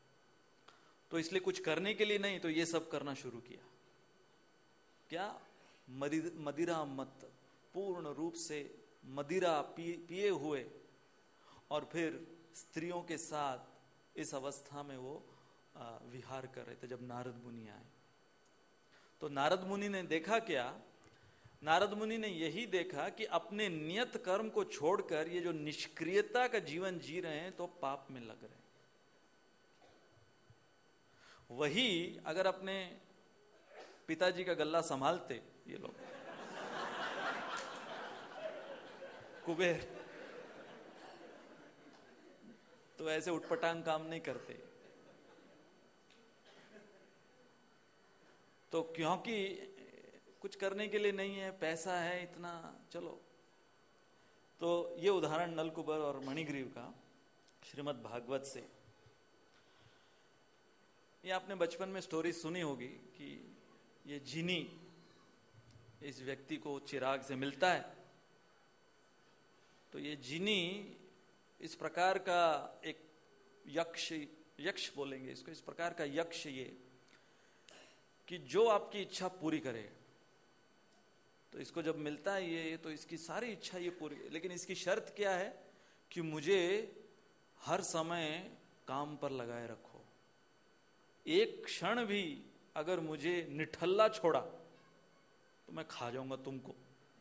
तो इसलिए कुछ करने के लिए नहीं, तो ये सब करना शुरू किया। क्या? मदिरा मत, पूर्ण रूप से मदिरा पी, पिए हुए, और फिर स्त्रियों के साथ इस अवस्था में वो आ, विहार कर रहे थे जब नारद मुनि आए। तो नारद मुनि ने देखा क्या? नारद मुनि ने यही देखा कि अपने नियत कर्म को छोड़कर ये जो निष्क्रियता का जीवन जी रहे हैं तो पाप में लग रहे हैं। वही अगर अपने पिताजी का गल्ला संभालते ये लोग, कुबेर, तो ऐसे उटपटांग काम नहीं करते। तो क्योंकि कुछ करने के लिए नहीं है, पैसा है इतना, चलो। तो ये उदाहरण नलकुबर और मणिग्रीव का श्रीमद् भागवत से। ये आपने बचपन में स्टोरी सुनी होगी कि ये जिनी इस व्यक्ति को चिराग से मिलता है। तो ये जिनी इस प्रकार का एक यक्ष, यक्ष बोलेंगे इसको, इस प्रकार का यक्ष ये कि जो आपकी इच्छा पूरी करे। तो इसको जब मिलता है ये, तो इसकी सारी इच्छा ये पूरी, लेकिन इसकी शर्त क्या है कि मुझे हर समय काम पर लगाए रखो। एक क्षण भी अगर मुझे निठल्ला छोड़ा तो मैं खा जाऊंगा तुमको।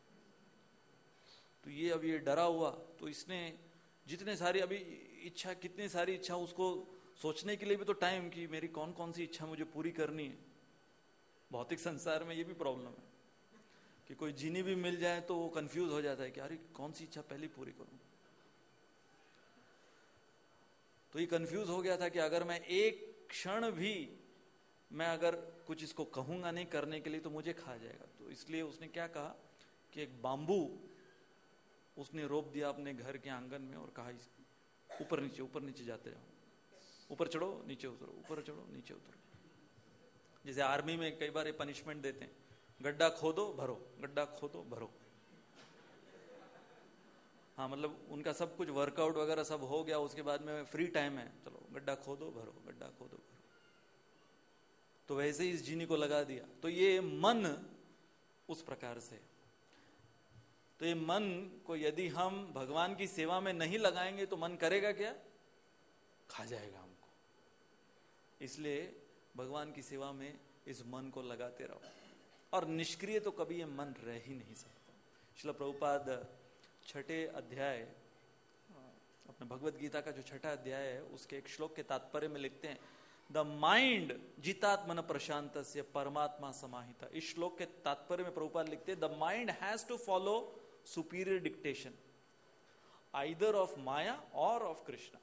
तो ये अब ये डरा हुआ, तो इसने जितने सारी अभी इच्छा, कितनी सारी इच्छा, उसको सोचने के लिए भी तो टाइम कि मेरी कौन कौन सी इच्छा मुझे पूरी करनी है। भौतिक संसार में ये भी प्रॉब्लम है कि कोई जिनी भी मिल जाए तो वो कंफ्यूज हो जाता है कि अरे कौन सी इच्छा पहले पूरी करूं। तो ये कंफ्यूज हो गया था कि अगर मैं एक क्षण भी मैं अगर कुछ इसको कहूंगा नहीं करने के लिए तो मुझे खा जाएगा। तो इसलिए उसने क्या कहा कि एक बांबू उसने रोप दिया अपने घर के आंगन में और कहा ऊपर नीचे ऊपर नीचे जाते जाओ, ऊपर चढ़ो नीचे उतरो, ऊपर चढ़ो नीचे उतरो। जैसे आर्मी में कई बार ये पनिशमेंट देते हैं, गड्ढा खोदो भरो, गड्ढा खोदो भरो। हाँ, मतलब उनका सब कुछ वर्कआउट वगैरह सब हो गया, उसके बाद में फ्री टाइम है, चलो गड्ढा खोदो भरो, गड्ढा खोदो भरो। तो वैसे ही इस जीनी को लगा दिया। तो ये मन उस प्रकार से, तो ये मन को यदि हम भगवान की सेवा में नहीं लगाएंगे तो मन करेगा क्या? खा जाएगा हमको। इसलिए भगवान की सेवा में इस मन को लगाते रहो, और निष्क्रिय तो कभी ये मन रह ही नहीं सकता। श्रील प्रभुपाद छठे अध्याय, अपने भगवत गीता का जो छठा अध्याय है, उसके एक श्लोक के तात्पर्य में लिखते हैं, द माइंड जितात्मन प्रशांतस्य परमात्मा समाहिता। इस श्लोक के तात्पर्य में प्रभुपाद लिखते हैं, the mind has to follow superior dictation either of Maya और ऑफ कृष्णा।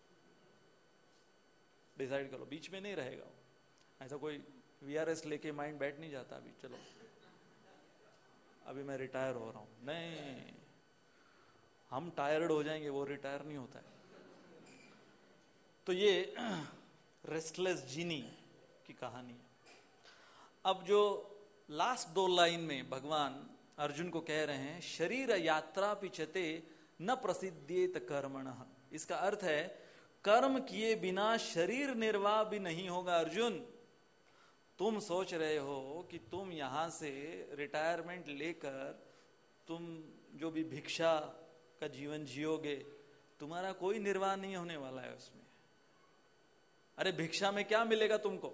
डिसाइड करो, बीच में नहीं रहेगा। ऐसा कोई वीआरएस लेके माइंड बैठ नहीं जाता अभी चलो अभी मैं रिटायर हो रहा हूं, नहीं, हम टायर्ड हो जाएंगे, वो रिटायर नहीं होता है। तो ये रेस्टलेस जीनी की कहानी है। अब जो लास्ट दो लाइन में भगवान अर्जुन को कह रहे हैं, शरीर यात्रा पिचते न प्रसिद्धेत कर्मणः। इसका अर्थ है कर्म किए बिना शरीर निर्वाह भी नहीं होगा। अर्जुन, तुम सोच रहे हो कि तुम यहां से रिटायरमेंट लेकर तुम जो भी भिक्षा का जीवन जियोगे, तुम्हारा कोई निर्वाह नहीं होने वाला है उसमें। अरे भिक्षा में क्या मिलेगा तुमको?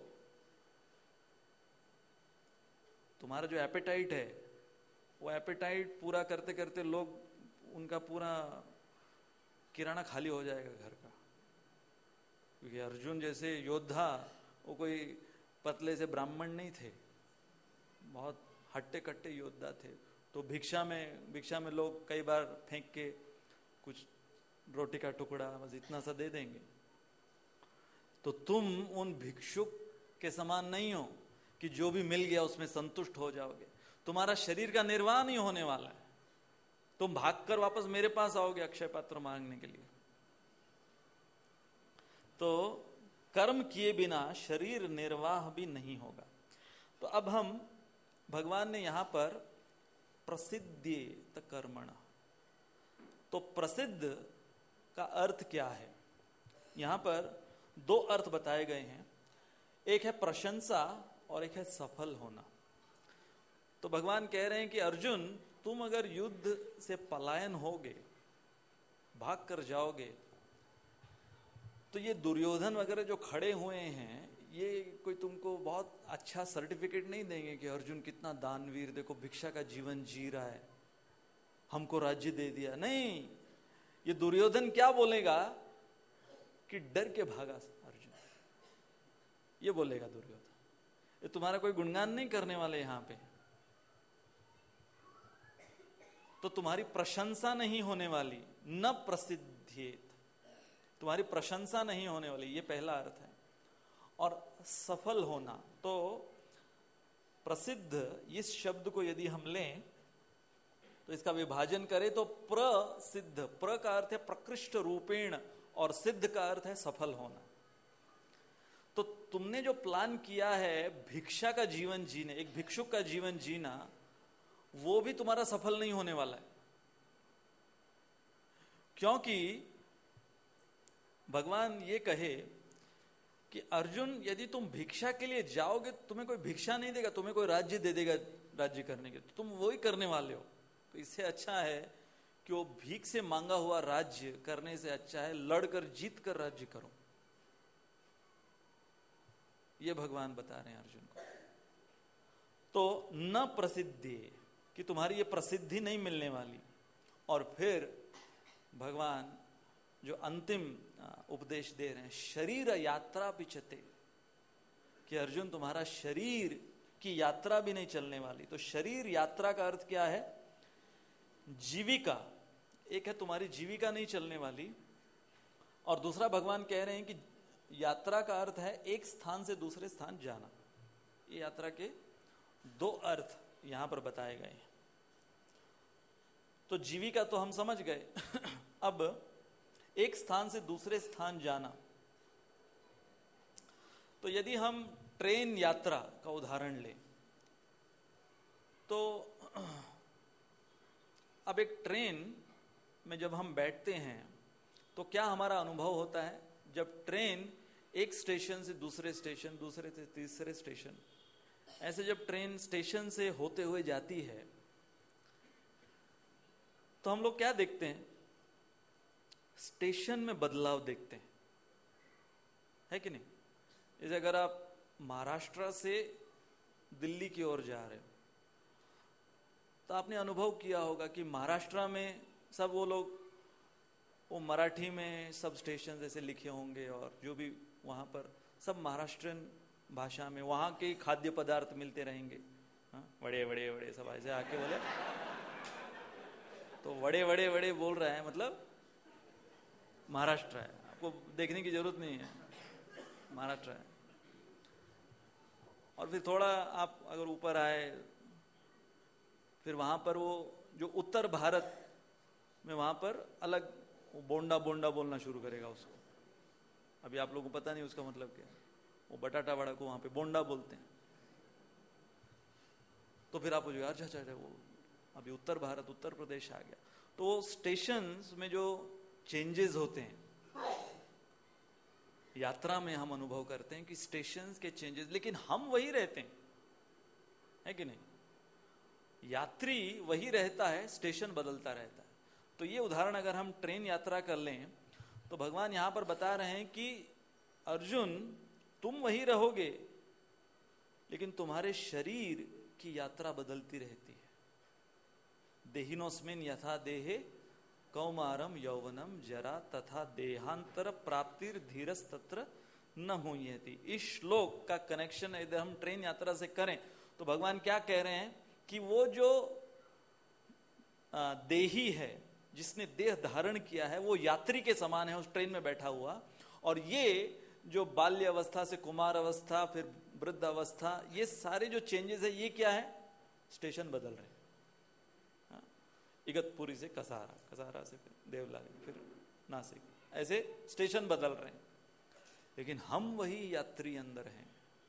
तुम्हारा जो एपेटाइट है, वो एपेटाइट पूरा करते करते लोग, उनका पूरा किराना खाली हो जाएगा घर का। क्योंकि अर्जुन जैसे योद्धा वो कोई पतले से ब्राह्मण नहीं थे, बहुत हट्टे कट्टे योद्धा थे। तो भिक्षा में भिक्षा में लोग कई बार फेंक के कुछ रोटी का टुकड़ा बस इतना सा दे देंगे। तो तुम उन भिक्षुक के समान नहीं हो कि जो भी मिल गया उसमें संतुष्ट हो जाओगे। तुम्हारा शरीर का निर्वाह नहीं होने वाला है। तुम भागकर वापस मेरे पास आओगे अक्षय पात्र मांगने के लिए। तो कर्म किए बिना शरीर निर्वाह भी नहीं होगा। तो अब हम, भगवान ने यहां पर प्रसिद्धेत कर्मणः, तो प्रसिद्ध का अर्थ क्या है? यहां पर दो अर्थ बताए गए हैं। एक है प्रशंसा और एक है सफल होना। तो भगवान कह रहे हैं कि अर्जुन, तुम अगर युद्ध से पलायन होगे, भाग कर जाओगे, तो ये दुर्योधन वगैरह जो खड़े हुए हैं, ये कोई तुमको बहुत अच्छा सर्टिफिकेट नहीं देंगे कि अर्जुन कितना दानवीर, देखो भिक्षा का जीवन जी रहा है, हमको राज्य दे दिया। नहीं, ये दुर्योधन क्या बोलेगा कि डर के भागा अर्जुन, ये बोलेगा दुर्योधन। ये तुम्हारा कोई गुणगान नहीं करने वाले यहां पे, तो तुम्हारी प्रशंसा नहीं होने वाली। न प्रसिद्धियेत, तुम्हारी प्रशंसा नहीं होने वाली, ये पहला अर्थ है। और सफल होना, तो प्रसिद्ध इस शब्द को यदि हम लें तो इसका विभाजन करें तो प्रसिद्ध, प्र का अर्थ है प्रकृष्ट रूपेण और सिद्ध का अर्थ है सफल होना। तो तुमने जो प्लान किया है भिक्षा का जीवन जीने, एक भिक्षुक का जीवन जीना, वो भी तुम्हारा सफल नहीं होने वाला है। क्योंकि भगवान ये कहे कि अर्जुन, यदि तुम भिक्षा के लिए जाओगे, तुम्हें कोई भिक्षा नहीं देगा, तुम्हें कोई राज्य दे देगा राज्य करने के, तो तुम वही करने वाले हो। तो इससे अच्छा है कि वो भीख से मांगा हुआ राज्य करने से अच्छा है लड़कर जीत कर राज्य करो। ये भगवान बता रहे हैं अर्जुन को। तो न प्रसिद्धि, कि तुम्हारी ये प्रसिद्धि नहीं मिलने वाली। और फिर भगवान जो अंतिम उपदेश दे रहे हैं, शरीर यात्रा पिचते, कि अर्जुन तुम्हारा शरीर की यात्रा भी नहीं चलने वाली। तो शरीर यात्रा का अर्थ क्या है? जीविका। एक है तुम्हारी जीविका नहीं चलने वाली, और दूसरा भगवान कह रहे हैं कि यात्रा का अर्थ है एक स्थान से दूसरे स्थान जाना। ये यात्रा के दो अर्थ यहां पर बताए गए हैं। तो जीविका तो हम समझ गए। अब एक स्थान से दूसरे स्थान जाना, तो यदि हम ट्रेन यात्रा का उदाहरण लें, तो अब एक ट्रेन में जब हम बैठते हैं तो क्या हमारा अनुभव होता है? जब ट्रेन एक स्टेशन से दूसरे स्टेशन, दूसरे से तीसरे स्टेशन, ऐसे जब ट्रेन स्टेशन से होते हुए जाती है, तो हम लोग क्या देखते हैं? स्टेशन में बदलाव देखते हैं, है कि नहीं? जैसे अगर आप महाराष्ट्र से दिल्ली की ओर जा रहे हो, तो आपने अनुभव किया होगा कि महाराष्ट्र में सब वो लोग, वो मराठी में सब स्टेशन जैसे लिखे होंगे, और जो भी वहाँ पर सब महाराष्ट्रियन भाषा में वहाँ के खाद्य पदार्थ मिलते रहेंगे। हाँ, वड़े वड़े वड़े सब ऐसे आके बोले, तो वड़े वड़े वड़े बोल रहा है, मतलब महाराष्ट्र है। आपको देखने की जरूरत नहीं है, महाराष्ट्र है। और फिर थोड़ा आप अगर ऊपर आए, फिर वहाँ पर वो जो उत्तर भारत में, वहाँ पर अलग वो बोंडा बोंडा बोलना शुरू करेगा उसको। अभी आप लोगों को पता नहीं उसका मतलब क्या है। वो बटाटा वड़ा को वहाँ पे बोंडा बोलते हैं। तो फिर आप यार अच्छा अच्छा वो अभी उत्तर भारत, उत्तर प्रदेश आ गया। तो स्टेशंस में जो चेंजेस होते हैं, यात्रा में हम अनुभव करते हैं कि स्टेशंस के चेंजेस, लेकिन हम वही रहते हैं, है कि नहीं? यात्री वही रहता है, स्टेशन बदलता रहता है। तो ये उदाहरण अगर हम ट्रेन यात्रा कर लें, तो भगवान यहां पर बता रहे हैं कि अर्जुन, तुम वही रहोगे, लेकिन तुम्हारे शरीर की यात्रा बदलती रहती है। देहिनोस्मिन यथा देहे कौमारम यौवनम जरा तथा देहांतर प्राप्तिर धीरस तत्र न हुयति। इस श्लोक का कनेक्शन यदि हम ट्रेन यात्रा से करें, तो भगवान क्या कह रहे हैं कि वो जो देही है, जिसने देह धारण किया है, वो यात्री के समान है उस ट्रेन में बैठा हुआ। और ये जो बाल्य अवस्था से कुमार अवस्था, फिर वृद्ध अवस्था, ये सारे जो चेंजेस है, ये क्या है? स्टेशन बदल रहे हैं। इगतपुरी से कसारा, कसारा से फिर देवलाली, फिर नासिक, ऐसे स्टेशन बदल रहे हैं, लेकिन हम वही यात्री अंदर हैं।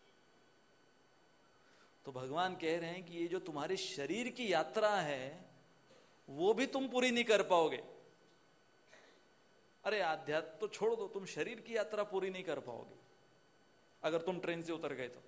तो भगवान कह रहे हैं कि ये जो तुम्हारे शरीर की यात्रा है, वो भी तुम पूरी नहीं कर पाओगे। अरे आध्यात्म तो छोड़ दो, तुम शरीर की यात्रा पूरी नहीं कर पाओगे। अगर तुम ट्रेन से उतर गए तो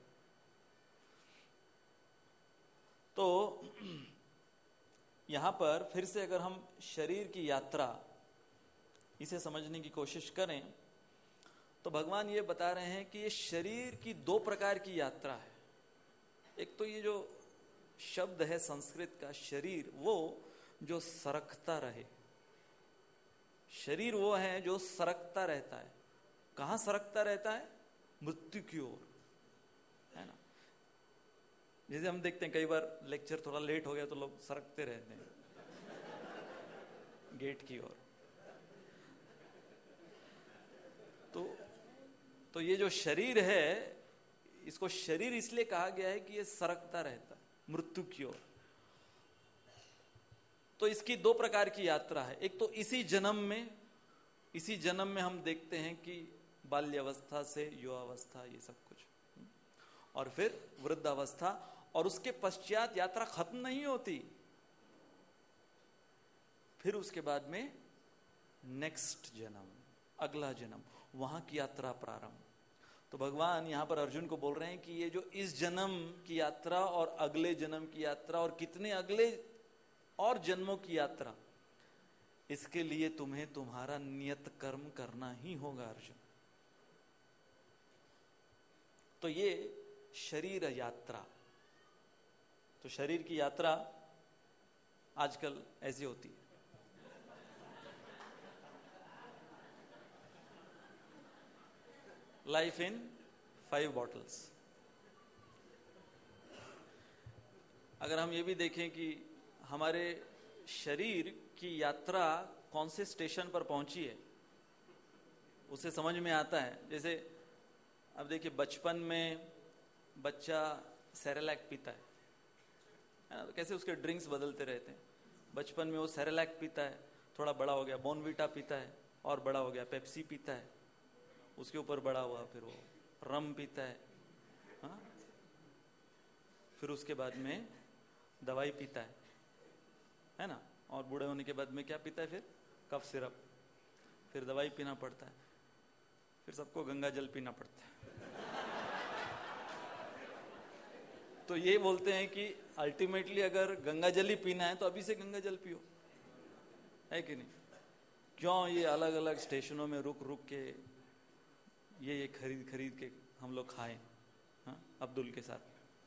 तो यहां पर फिर से अगर हम शरीर की यात्रा इसे समझने की कोशिश करें तो भगवान ये बता रहे हैं कि ये शरीर की दो प्रकार की यात्रा है। एक तो ये जो शब्द है संस्कृत का शरीर, वो जो सरकता रहे, शरीर वो है जो सरकता रहता है। कहां सरकता रहता है? मृत्यु की ओर, है ना। जैसे हम देखते हैं कई बार लेक्चर थोड़ा लेट हो गया तो लोग सरकते रहते हैं गेट की ओर। तो तो ये जो शरीर है, इसको शरीर इसलिए कहा गया है कि ये सरकता रहता है मृत्यु की ओर। तो इसकी दो प्रकार की यात्रा है। एक तो इसी जन्म में इसी जन्म में हम देखते हैं कि बाल्यावस्था से युवावस्था ये सब कुछ, और फिर वृद्धावस्था, और उसके पश्चात यात्रा खत्म नहीं होती। फिर उसके बाद में नेक्स्ट जन्म, अगला जन्म, वहां की यात्रा प्रारंभ। तो भगवान यहां पर अर्जुन को बोल रहे हैं कि ये जो इस जन्म की यात्रा और अगले जन्म की यात्रा और कितने अगले और जन्मों की यात्रा, इसके लिए तुम्हें तुम्हारा नियत कर्म करना ही होगा अर्जुन। तो ये शरीर यात्रा, तो शरीर की यात्रा आजकल ऐसी होती है। Life in five bottles. अगर हम ये भी देखें कि हमारे शरीर की यात्रा कौन से स्टेशन पर पहुंची है, उसे समझ में आता है। जैसे अब देखिए, बचपन में बच्चा सेरेलैक पीता है, है ना, तो कैसे उसके ड्रिंक्स बदलते रहते हैं। बचपन में वो सेरेलैक पीता है, थोड़ा बड़ा हो गया बॉर्नविटा पीता है, और बड़ा हो गया पेप्सी पीता है, उसके ऊपर बड़ा हुआ फिर वो रम पीता है, हाँ? फिर उसके बाद में दवाई पीता है, है ना, और बूढ़े होने के बाद में क्या पीता है? फिर कफ सिरप, फिर दवाई पीना पड़ता है, फिर सबको गंगा जल पीना पड़ता है। तो ये बोलते हैं कि अल्टीमेटली अगर गंगा जल ही पीना है तो अभी से गंगा जल पियो, है कि नहीं? क्यों ये अलग अलग स्टेशनों में रुक रुक के ये ये खरीद खरीद के हम लोग खाएं, हाँ, अब्दुल के साथ।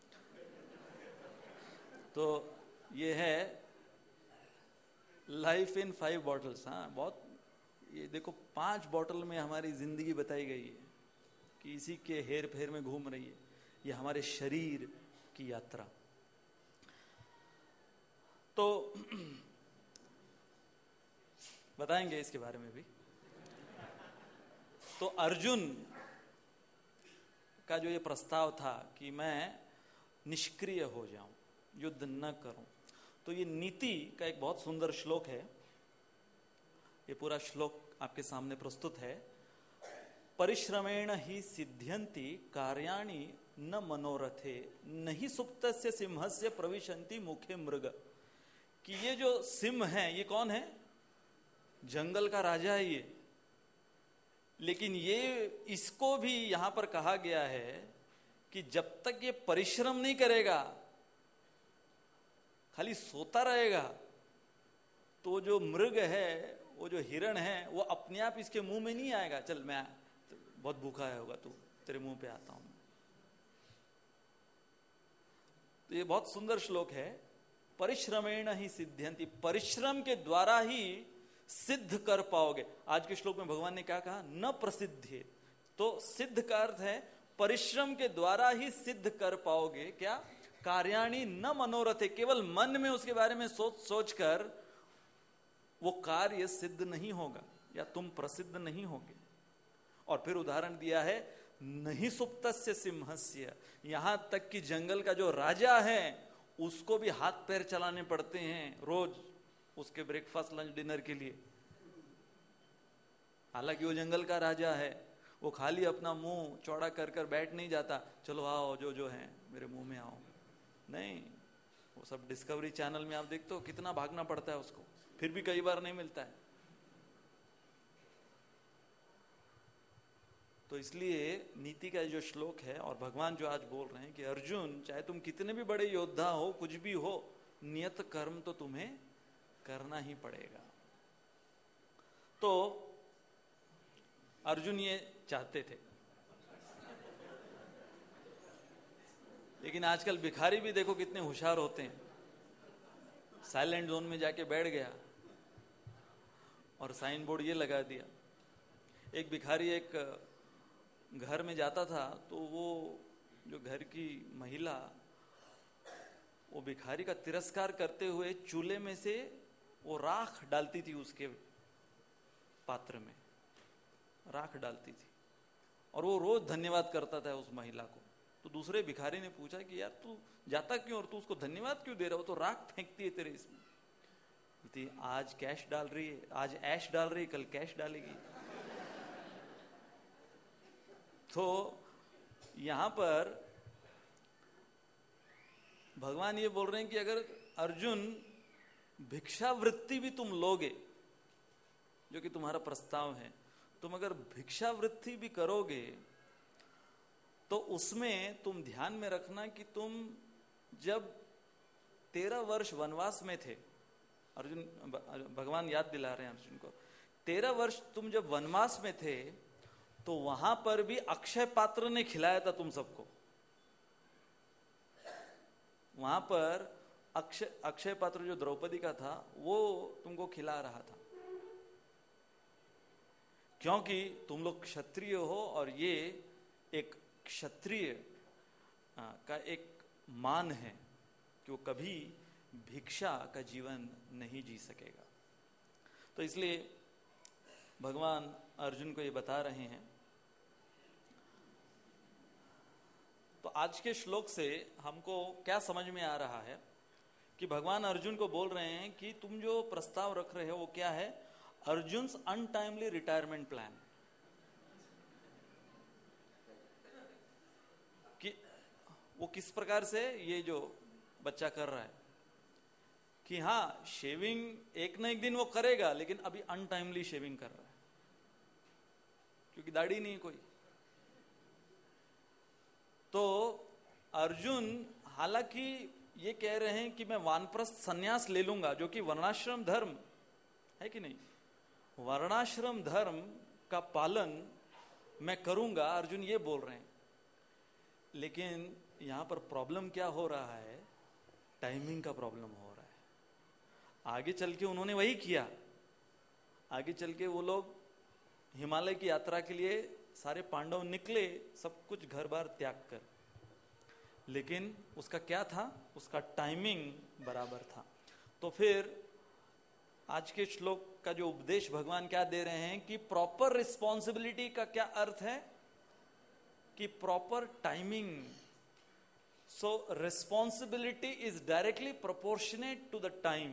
तो ये है लाइफ इन फाइव बॉटल्स। हाँ, बहुत, ये देखो पांच बॉटल में हमारी जिंदगी बताई गई है कि इसी के हेर फेर में घूम रही है ये हमारे शरीर की यात्रा। तो बताएंगे इसके बारे में भी। तो अर्जुन का जो ये प्रस्ताव था कि मैं निष्क्रिय हो जाऊं, युद्ध न करूं, तो ये नीति का एक बहुत सुंदर श्लोक है। ये पूरा श्लोक आपके सामने प्रस्तुत है। परिश्रमेण ही सिद्ध्यन्ति कार्याणि न मनोरथे, नहीं सुप्तस्य सिंहस्य प्रविशन्ति मुखे मृग। कि ये जो सिंह है, ये कौन है? जंगल का राजा है ये। लेकिन ये इसको भी यहां पर कहा गया है कि जब तक ये परिश्रम नहीं करेगा, खाली सोता रहेगा, तो जो मृग है, वो जो हिरण है, वो अपने आप इसके मुंह में नहीं आएगा। चल, मैं बहुत भूखा है होगा तू, तेरे मुंह पे आता हूं मैं। तो ये बहुत सुंदर श्लोक है। परिश्रमेण ही सिद्ध्यन्ति, परिश्रम के द्वारा ही सिद्ध कर पाओगे। आज के श्लोक में भगवान ने क्या कहा? न प्रसिद्धि। तो सिद्ध का अर्थ है परिश्रम के द्वारा ही सिद्ध कर पाओगे। क्या? कार्याणि न मनोरथे, केवल मन में उसके बारे में सोच सोच कर वो कार्य सिद्ध नहीं होगा या तुम प्रसिद्ध नहीं होगे। और फिर उदाहरण दिया है नहीं सुप्तस्य सिंहस्य, यहां तक कि जंगल का जो राजा है उसको भी हाथ पैर चलाने पड़ते हैं रोज उसके ब्रेकफास्ट लंच डिनर के लिए। हालांकि वो जंगल का राजा है, वो खाली अपना मुंह चौड़ा कर कर बैठ नहीं जाता, चलो आओ जो जो है मेरे मुंह में आओ। नहीं, वो सब डिस्कवरी चैनल में आप देखते हो कितना भागना पड़ता है उसको, फिर भी कई बार नहीं मिलता है। तो इसलिए नीति का जो श्लोक है और भगवान जो आज बोल रहे हैं कि अर्जुन, चाहे तुम कितने भी बड़े योद्धा हो, कुछ भी हो, नियत कर्म तो तुम्हें करना ही पड़ेगा। तो अर्जुन ये चाहते थे, लेकिन आजकल भिखारी भी देखो कितने होशियार होते हैं। साइलेंट जोन में जाके बैठ गया और साइन बोर्ड ये लगा दिया। एक भिखारी एक घर में जाता था, तो वो जो घर की महिला वो भिखारी का तिरस्कार करते हुए चूल्हे में से वो राख डालती थी, उसके पात्र में राख डालती थी और वो रोज धन्यवाद करता था उस महिला को। तो दूसरे भिखारी ने पूछा कि यार तू जाता क्यों और तू उसको धन्यवाद क्यों दे रहा हो, तो राख फेंकती है तेरे इसमें। बोलती आज कैश डाल रही है, आज ऐश डाल रही है, कल कैश डालेगी। तो यहां पर भगवान ये बोल रहे हैं कि अगर अर्जुन भिक्षावृत्ति भी तुम लोगे, जो कि तुम्हारा प्रस्ताव है, तुम अगर भिक्षावृत्ति भी करोगे तो उसमें तुम ध्यान में रखना कि तुम जब तेरह वर्ष वनवास में थे, अर्जुन भगवान याद दिला रहे हैं अर्जुन को, तेरह वर्ष तुम जब वनवास में थे तो वहां पर भी अक्षय पात्र ने खिलाया था तुम सबको। वहां पर अक्षय अक्षय पात्र जो द्रौपदी का था वो तुमको खिला रहा था, क्योंकि तुम लोग क्षत्रिय हो और ये एक क्षत्रिय का एक मान है कि वो कभी भिक्षा का जीवन नहीं जी सकेगा। तो इसलिए भगवान अर्जुन को ये बता रहे हैं। तो आज के श्लोक से हमको क्या समझ में आ रहा है कि भगवान अर्जुन को बोल रहे हैं कि तुम जो प्रस्ताव रख रहे हो वो क्या है, अर्जुन्स अनटाइमली रिटायरमेंट प्लान। कि वो किस प्रकार से ये जो बच्चा कर रहा है कि हाँ शेविंग एक ना एक दिन वो करेगा, लेकिन अभी अनटाइमली शेविंग कर रहा है क्योंकि दाढ़ी नहीं कोई। तो अर्जुन हालांकि ये कह रहे हैं कि मैं वानप्रस्थ संन्यास ले लूंगा, जो कि वर्णाश्रम धर्म है कि नहीं, वर्णाश्रम धर्म का पालन मैं करूंगा, अर्जुन ये बोल रहे हैं। लेकिन यहां पर प्रॉब्लम क्या हो रहा है, टाइमिंग का प्रॉब्लम हो रहा है। आगे चल के उन्होंने वही किया, आगे चल के वो लोग हिमालय की यात्रा के लिए सारे पांडव निकले, सब कुछ घर बार त्याग कर, लेकिन उसका क्या था, उसका टाइमिंग बराबर था। तो फिर आज के श्लोक का जो उपदेश भगवान क्या दे रहे हैं कि प्रॉपर रिस्पॉन्सिबिलिटी का क्या अर्थ है कि proper timing. So responsibility is directly proportionate to the time.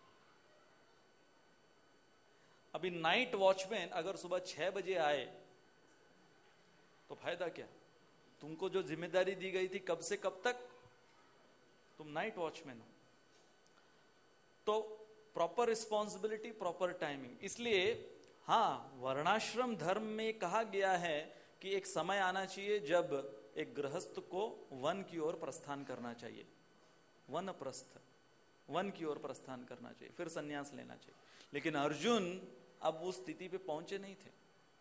अभी नाइट वॉचमैन अगर सुबह छह बजे आए तो फायदा क्या, तुमको जो जिम्मेदारी दी गई थी कब से कब तक तुम नाइट वॉचमैन हो। तो प्रॉपर रिस्पॉन्सिबिलिटी, प्रॉपर टाइमिंग। इसलिए हाँ, वर्णाश्रम धर्म में कहा गया है कि एक समय आना चाहिए जब एक गृहस्थ को वन की ओर प्रस्थान करना चाहिए, वन प्रस्थ, वन की ओर प्रस्थान करना चाहिए, फिर संन्यास लेना चाहिए। लेकिन अर्जुन अब उस स्थिति पे पहुंचे नहीं थे।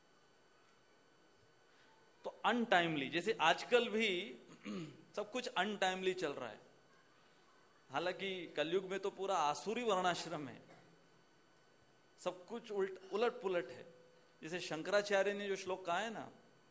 तो अनटाइमली, जैसे आजकल भी सब कुछ अनटाइमली चल रहा है। हालांकि कलयुग में तो पूरा आसुरी वर्णाश्रम है, सब कुछ उल्ट उलट पुलट है। जैसे शंकराचार्य ने जो श्लोक कहा है ना,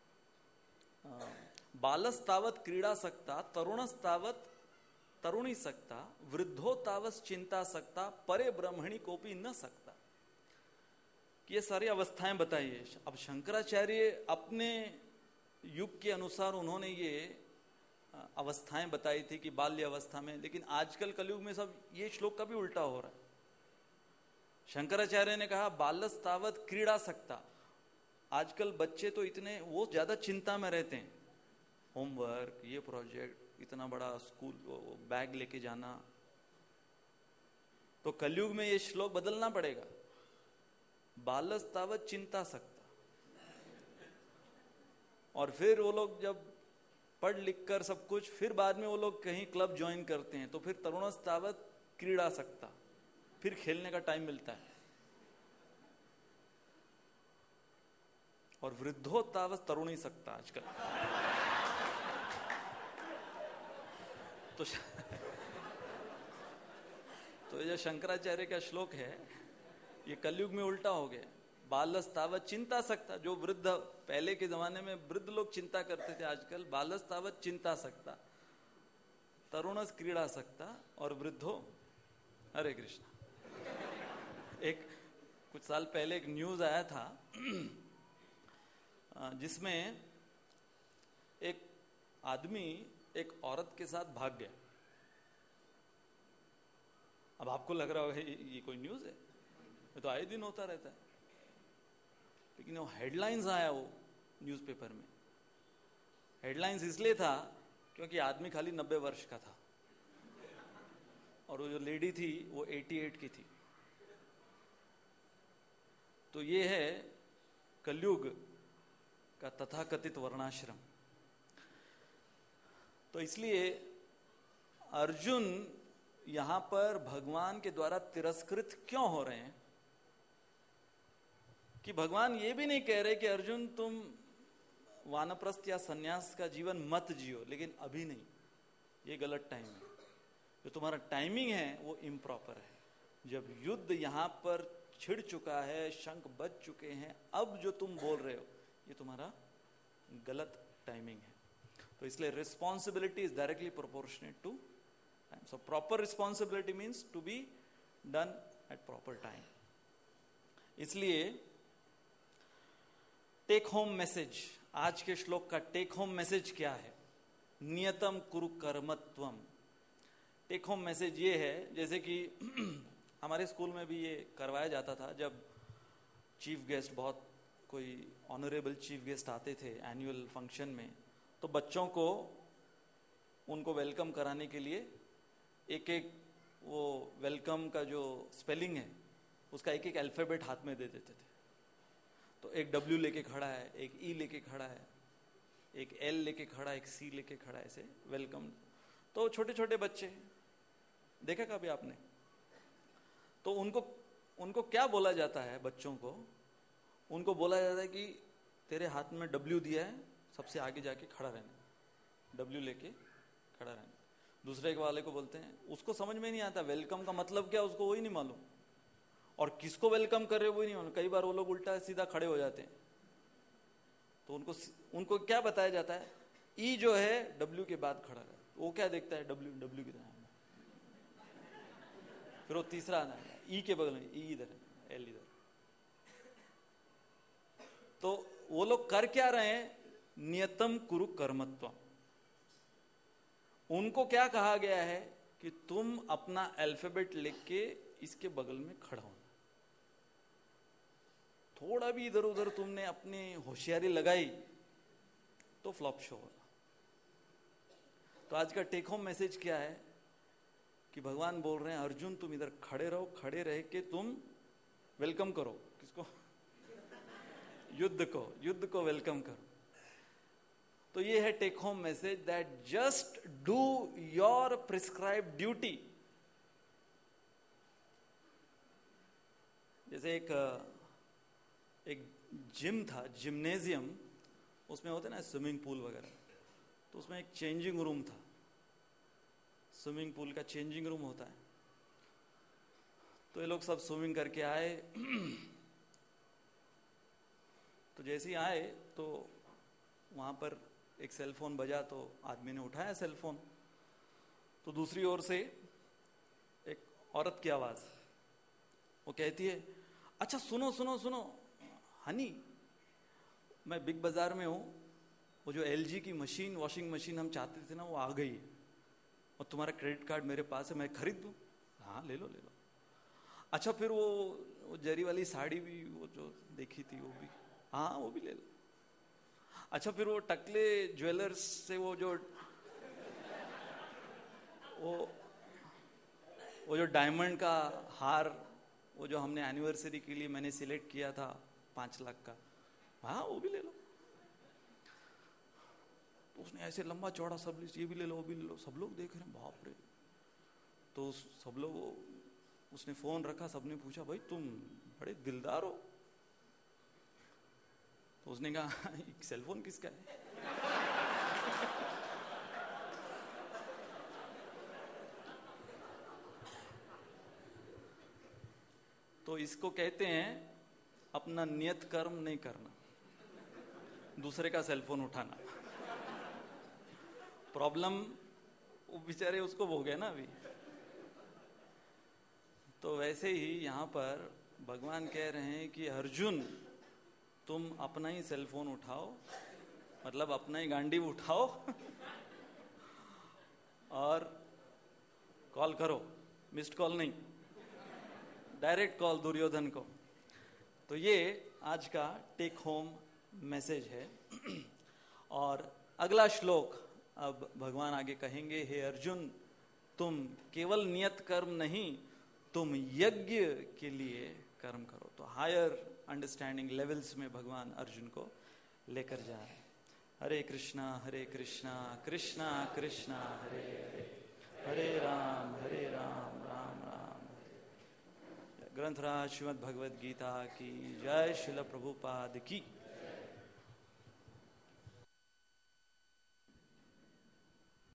बालस्तावत क्रीड़ा सकता, तरुणस्तावत तरुणी सकता, वृद्धो तावत चिंता सकता, परे ब्रह्मणि कोपी न सकता। ये सारी अवस्थाएं बताइए। अब शंकराचार्य अपने युग के अनुसार उन्होंने ये अवस्थाएं बताई थी कि बाल्य अवस्था में, लेकिन आजकल कलयुग में सब ये श्लोक का भी उल्टा हो रहा है। शंकराचार्य ने कहा बालस्तावत क्रीड़ा सकता। आजकल बच्चे तो इतने, वो ज्यादा चिंता में रहते हैं, होमवर्क, ये प्रोजेक्ट, इतना बड़ा स्कूल बैग लेके जाना। तो कलयुग में ये श्लोक बदलना पड़ेगा, बालस्तावत चिंता सकता। और फिर वो लोग जब पढ़ लिख कर सब कुछ, फिर बाद में वो लोग कहीं क्लब ज्वाइन करते हैं, तो फिर तरुणस्तावत क्रीड़ा सकता, फिर खेलने का टाइम मिलता है। और वृद्धोत्तावत तरुण ही सकता आजकल। तो तो ये शंकराचार्य का श्लोक है, ये कलयुग में उल्टा हो गया। बालस्तावत चिंता सकता, जो वृद्ध पहले के जमाने में वृद्ध लोग चिंता करते थे, आजकल बालस्तावत चिंता सकता, तरुणस क्रीड़ा सकता और वृद्धो हरे कृष्णा। एक कुछ साल पहले एक न्यूज आया था जिसमें एक आदमी एक औरत के साथ भाग गया। अब आपको लग रहा होगा ये कोई न्यूज है, ये तो आए दिन होता रहता है, लेकिन वो हेडलाइंस आया वो न्यूज़पेपर में। हेडलाइंस इसलिए था क्योंकि आदमी खाली नब्बे वर्ष का था और वो जो लेडी थी वो अठासी की थी। तो ये है कलयुग का तथाकथित वर्णाश्रम। तो इसलिए अर्जुन यहां पर भगवान के द्वारा तिरस्कृत क्यों हो रहे हैं कि भगवान ये भी नहीं कह रहे कि अर्जुन तुम वानप्रस्थ या सन्यास का जीवन मत जियो, लेकिन अभी नहीं, ये गलत टाइम है। जो तुम्हारा टाइमिंग है वो इम्प्रॉपर है। जब युद्ध यहां पर छिड़ चुका है, शंख बज चुके हैं, अब जो तुम बोल रहे हो ये तुम्हारा गलत टाइमिंग है। तो इसलिए responsibility is directly proportionate to time. So proper responsibility means to be done at proper time. इसलिए टेक होम मैसेज, आज के श्लोक का टेक होम मैसेज क्या है? नियतम कुरु कर्मत्वम। टेक होम मैसेज ये है, जैसे कि हमारे स्कूल में भी ये करवाया जाता था, जब चीफ गेस्ट, बहुत कोई ऑनरेबल चीफ गेस्ट आते थे एनुअल फंक्शन में, तो बच्चों को उनको वेलकम कराने के लिए एक एक वो वेलकम का जो स्पेलिंग है उसका एक एक अल्फाबेट हाथ में दे देते थे। तो एक डब्ल्यू लेके खड़ा है, एक ई लेके खड़ा है, एक एल लेके खड़ा है, एक सी लेके खड़ा है, ऐसे वेलकम। तो छोटे छोटे बच्चे, देखा कभी आपने? तो उनको उनको क्या बोला जाता है बच्चों को? उनको बोला जाता है कि तेरे हाथ में डब्ल्यू दिया है, सबसे आगे जाके खड़ा रहना, डब्ल्यू लेके खड़ा रहना। दूसरे वाले को बोलते हैं, उसको समझ में नहीं आता वेलकम का मतलब क्या, उसको वही नहीं मालूम, और किसको वेलकम कर रहे हो वही नहीं मालूम। कई बार वो लोग उल्टा सीधा खड़े हो जाते हैं। तो उनको उनको क्या बताया जाता है? ई जो है डब्ल्यू के बाद खड़ा है, वो क्या देखता है? डब्ल्यू डब्ल्यू की तरह। फिर वो तीसरा आना है, ई के बगल में, ई इधर, एल इधर। तो वो लोग कर क्या रहे हैं? नियतम कुरु कर्मत्वम। उनको क्या कहा गया है कि तुम अपना अल्फाबेट लेके इसके बगल में खड़ा होना। थोड़ा भी इधर उधर तुमने अपनी होशियारी लगाई तो फ्लॉप शो होगा। तो आज का टेक होम मैसेज क्या है कि भगवान बोल रहे हैं, अर्जुन तुम इधर खड़े रहो, खड़े रह के तुम वेलकम करो। किसको? युद्ध को, युद्ध को वेलकम करो। तो ये है take home message, that just do your prescribe duty. जैसे एक एक जिम था, जिम्नेजियम, उसमें होते ना स्विमिंग पूल वगैरह, तो उसमें एक चेंजिंग रूम था। स्विमिंग पूल का चेंजिंग रूम होता है। तो ये लोग सब स्विमिंग करके आए। तो जैसे ही आए तो वहां पर एक सेल फोन बजा, तो आदमी ने उठाया सेल फोन। तो दूसरी ओर से एक औरत की आवाज, वो कहती है, अच्छा सुनो सुनो सुनो हनी, मैं बिग बाजार में हूं, वो जो एलजी की मशीन, वॉशिंग मशीन हम चाहते थे ना, वो आ गई है, और तुम्हारा क्रेडिट कार्ड मेरे पास है, मैं खरीद दूं? हाँ ले लो ले लो। अच्छा फिर वो, वो जरी वाली साड़ी भी, वो जो देखी थी वो भी, हाँ वो भी ले लो। अच्छा फिर वो टकले ज्वेलर्स से वो जो वो वो जो डायमंड का हार, वो जो हमने एनिवर्सरी के लिए मैंने सिलेक्ट किया था पांच लाख का, हाँ वो भी ले लो। उसने ऐसे लंबा चौड़ा सब लिस्ट, ये भी ले लो वो भी ले लो, सब लोग देख रहे हैं, बाप रे। तो सब लोग, उसने फोन रखा, सबने पूछा भाई तुम बड़े दिलदार हो। तो उसने कहा सेलफोन किसका है? तो इसको कहते हैं अपना नियत कर्म नहीं करना, दूसरे का सेलफोन उठाना। प्रॉब्लम वो बेचारे उसको भोगे ना अभी। तो वैसे ही यहाँ पर भगवान कह रहे हैं कि अर्जुन तुम अपना ही सेलफोन उठाओ, मतलब अपना ही गांडी उठाओ और कॉल करो, मिस्ड कॉल नहीं, डायरेक्ट कॉल दुर्योधन को। तो ये आज का टेक होम मैसेज है। और अगला श्लोक अब भगवान आगे कहेंगे, हे अर्जुन तुम केवल नियत कर्म नहीं, तुम यज्ञ के लिए कर्म करो। तो हायर अंडरस्टैंडिंग लेवल्स में भगवान अर्जुन को लेकर जा रहे हैं। हरे कृष्णा हरे कृष्णा कृष्णा कृष्णा हरे हरे, हरे राम हरे राम राम राम हरे। ग्रंथराज श्रीमद् भगवद गीता की जय। श्रील प्रभुपाद की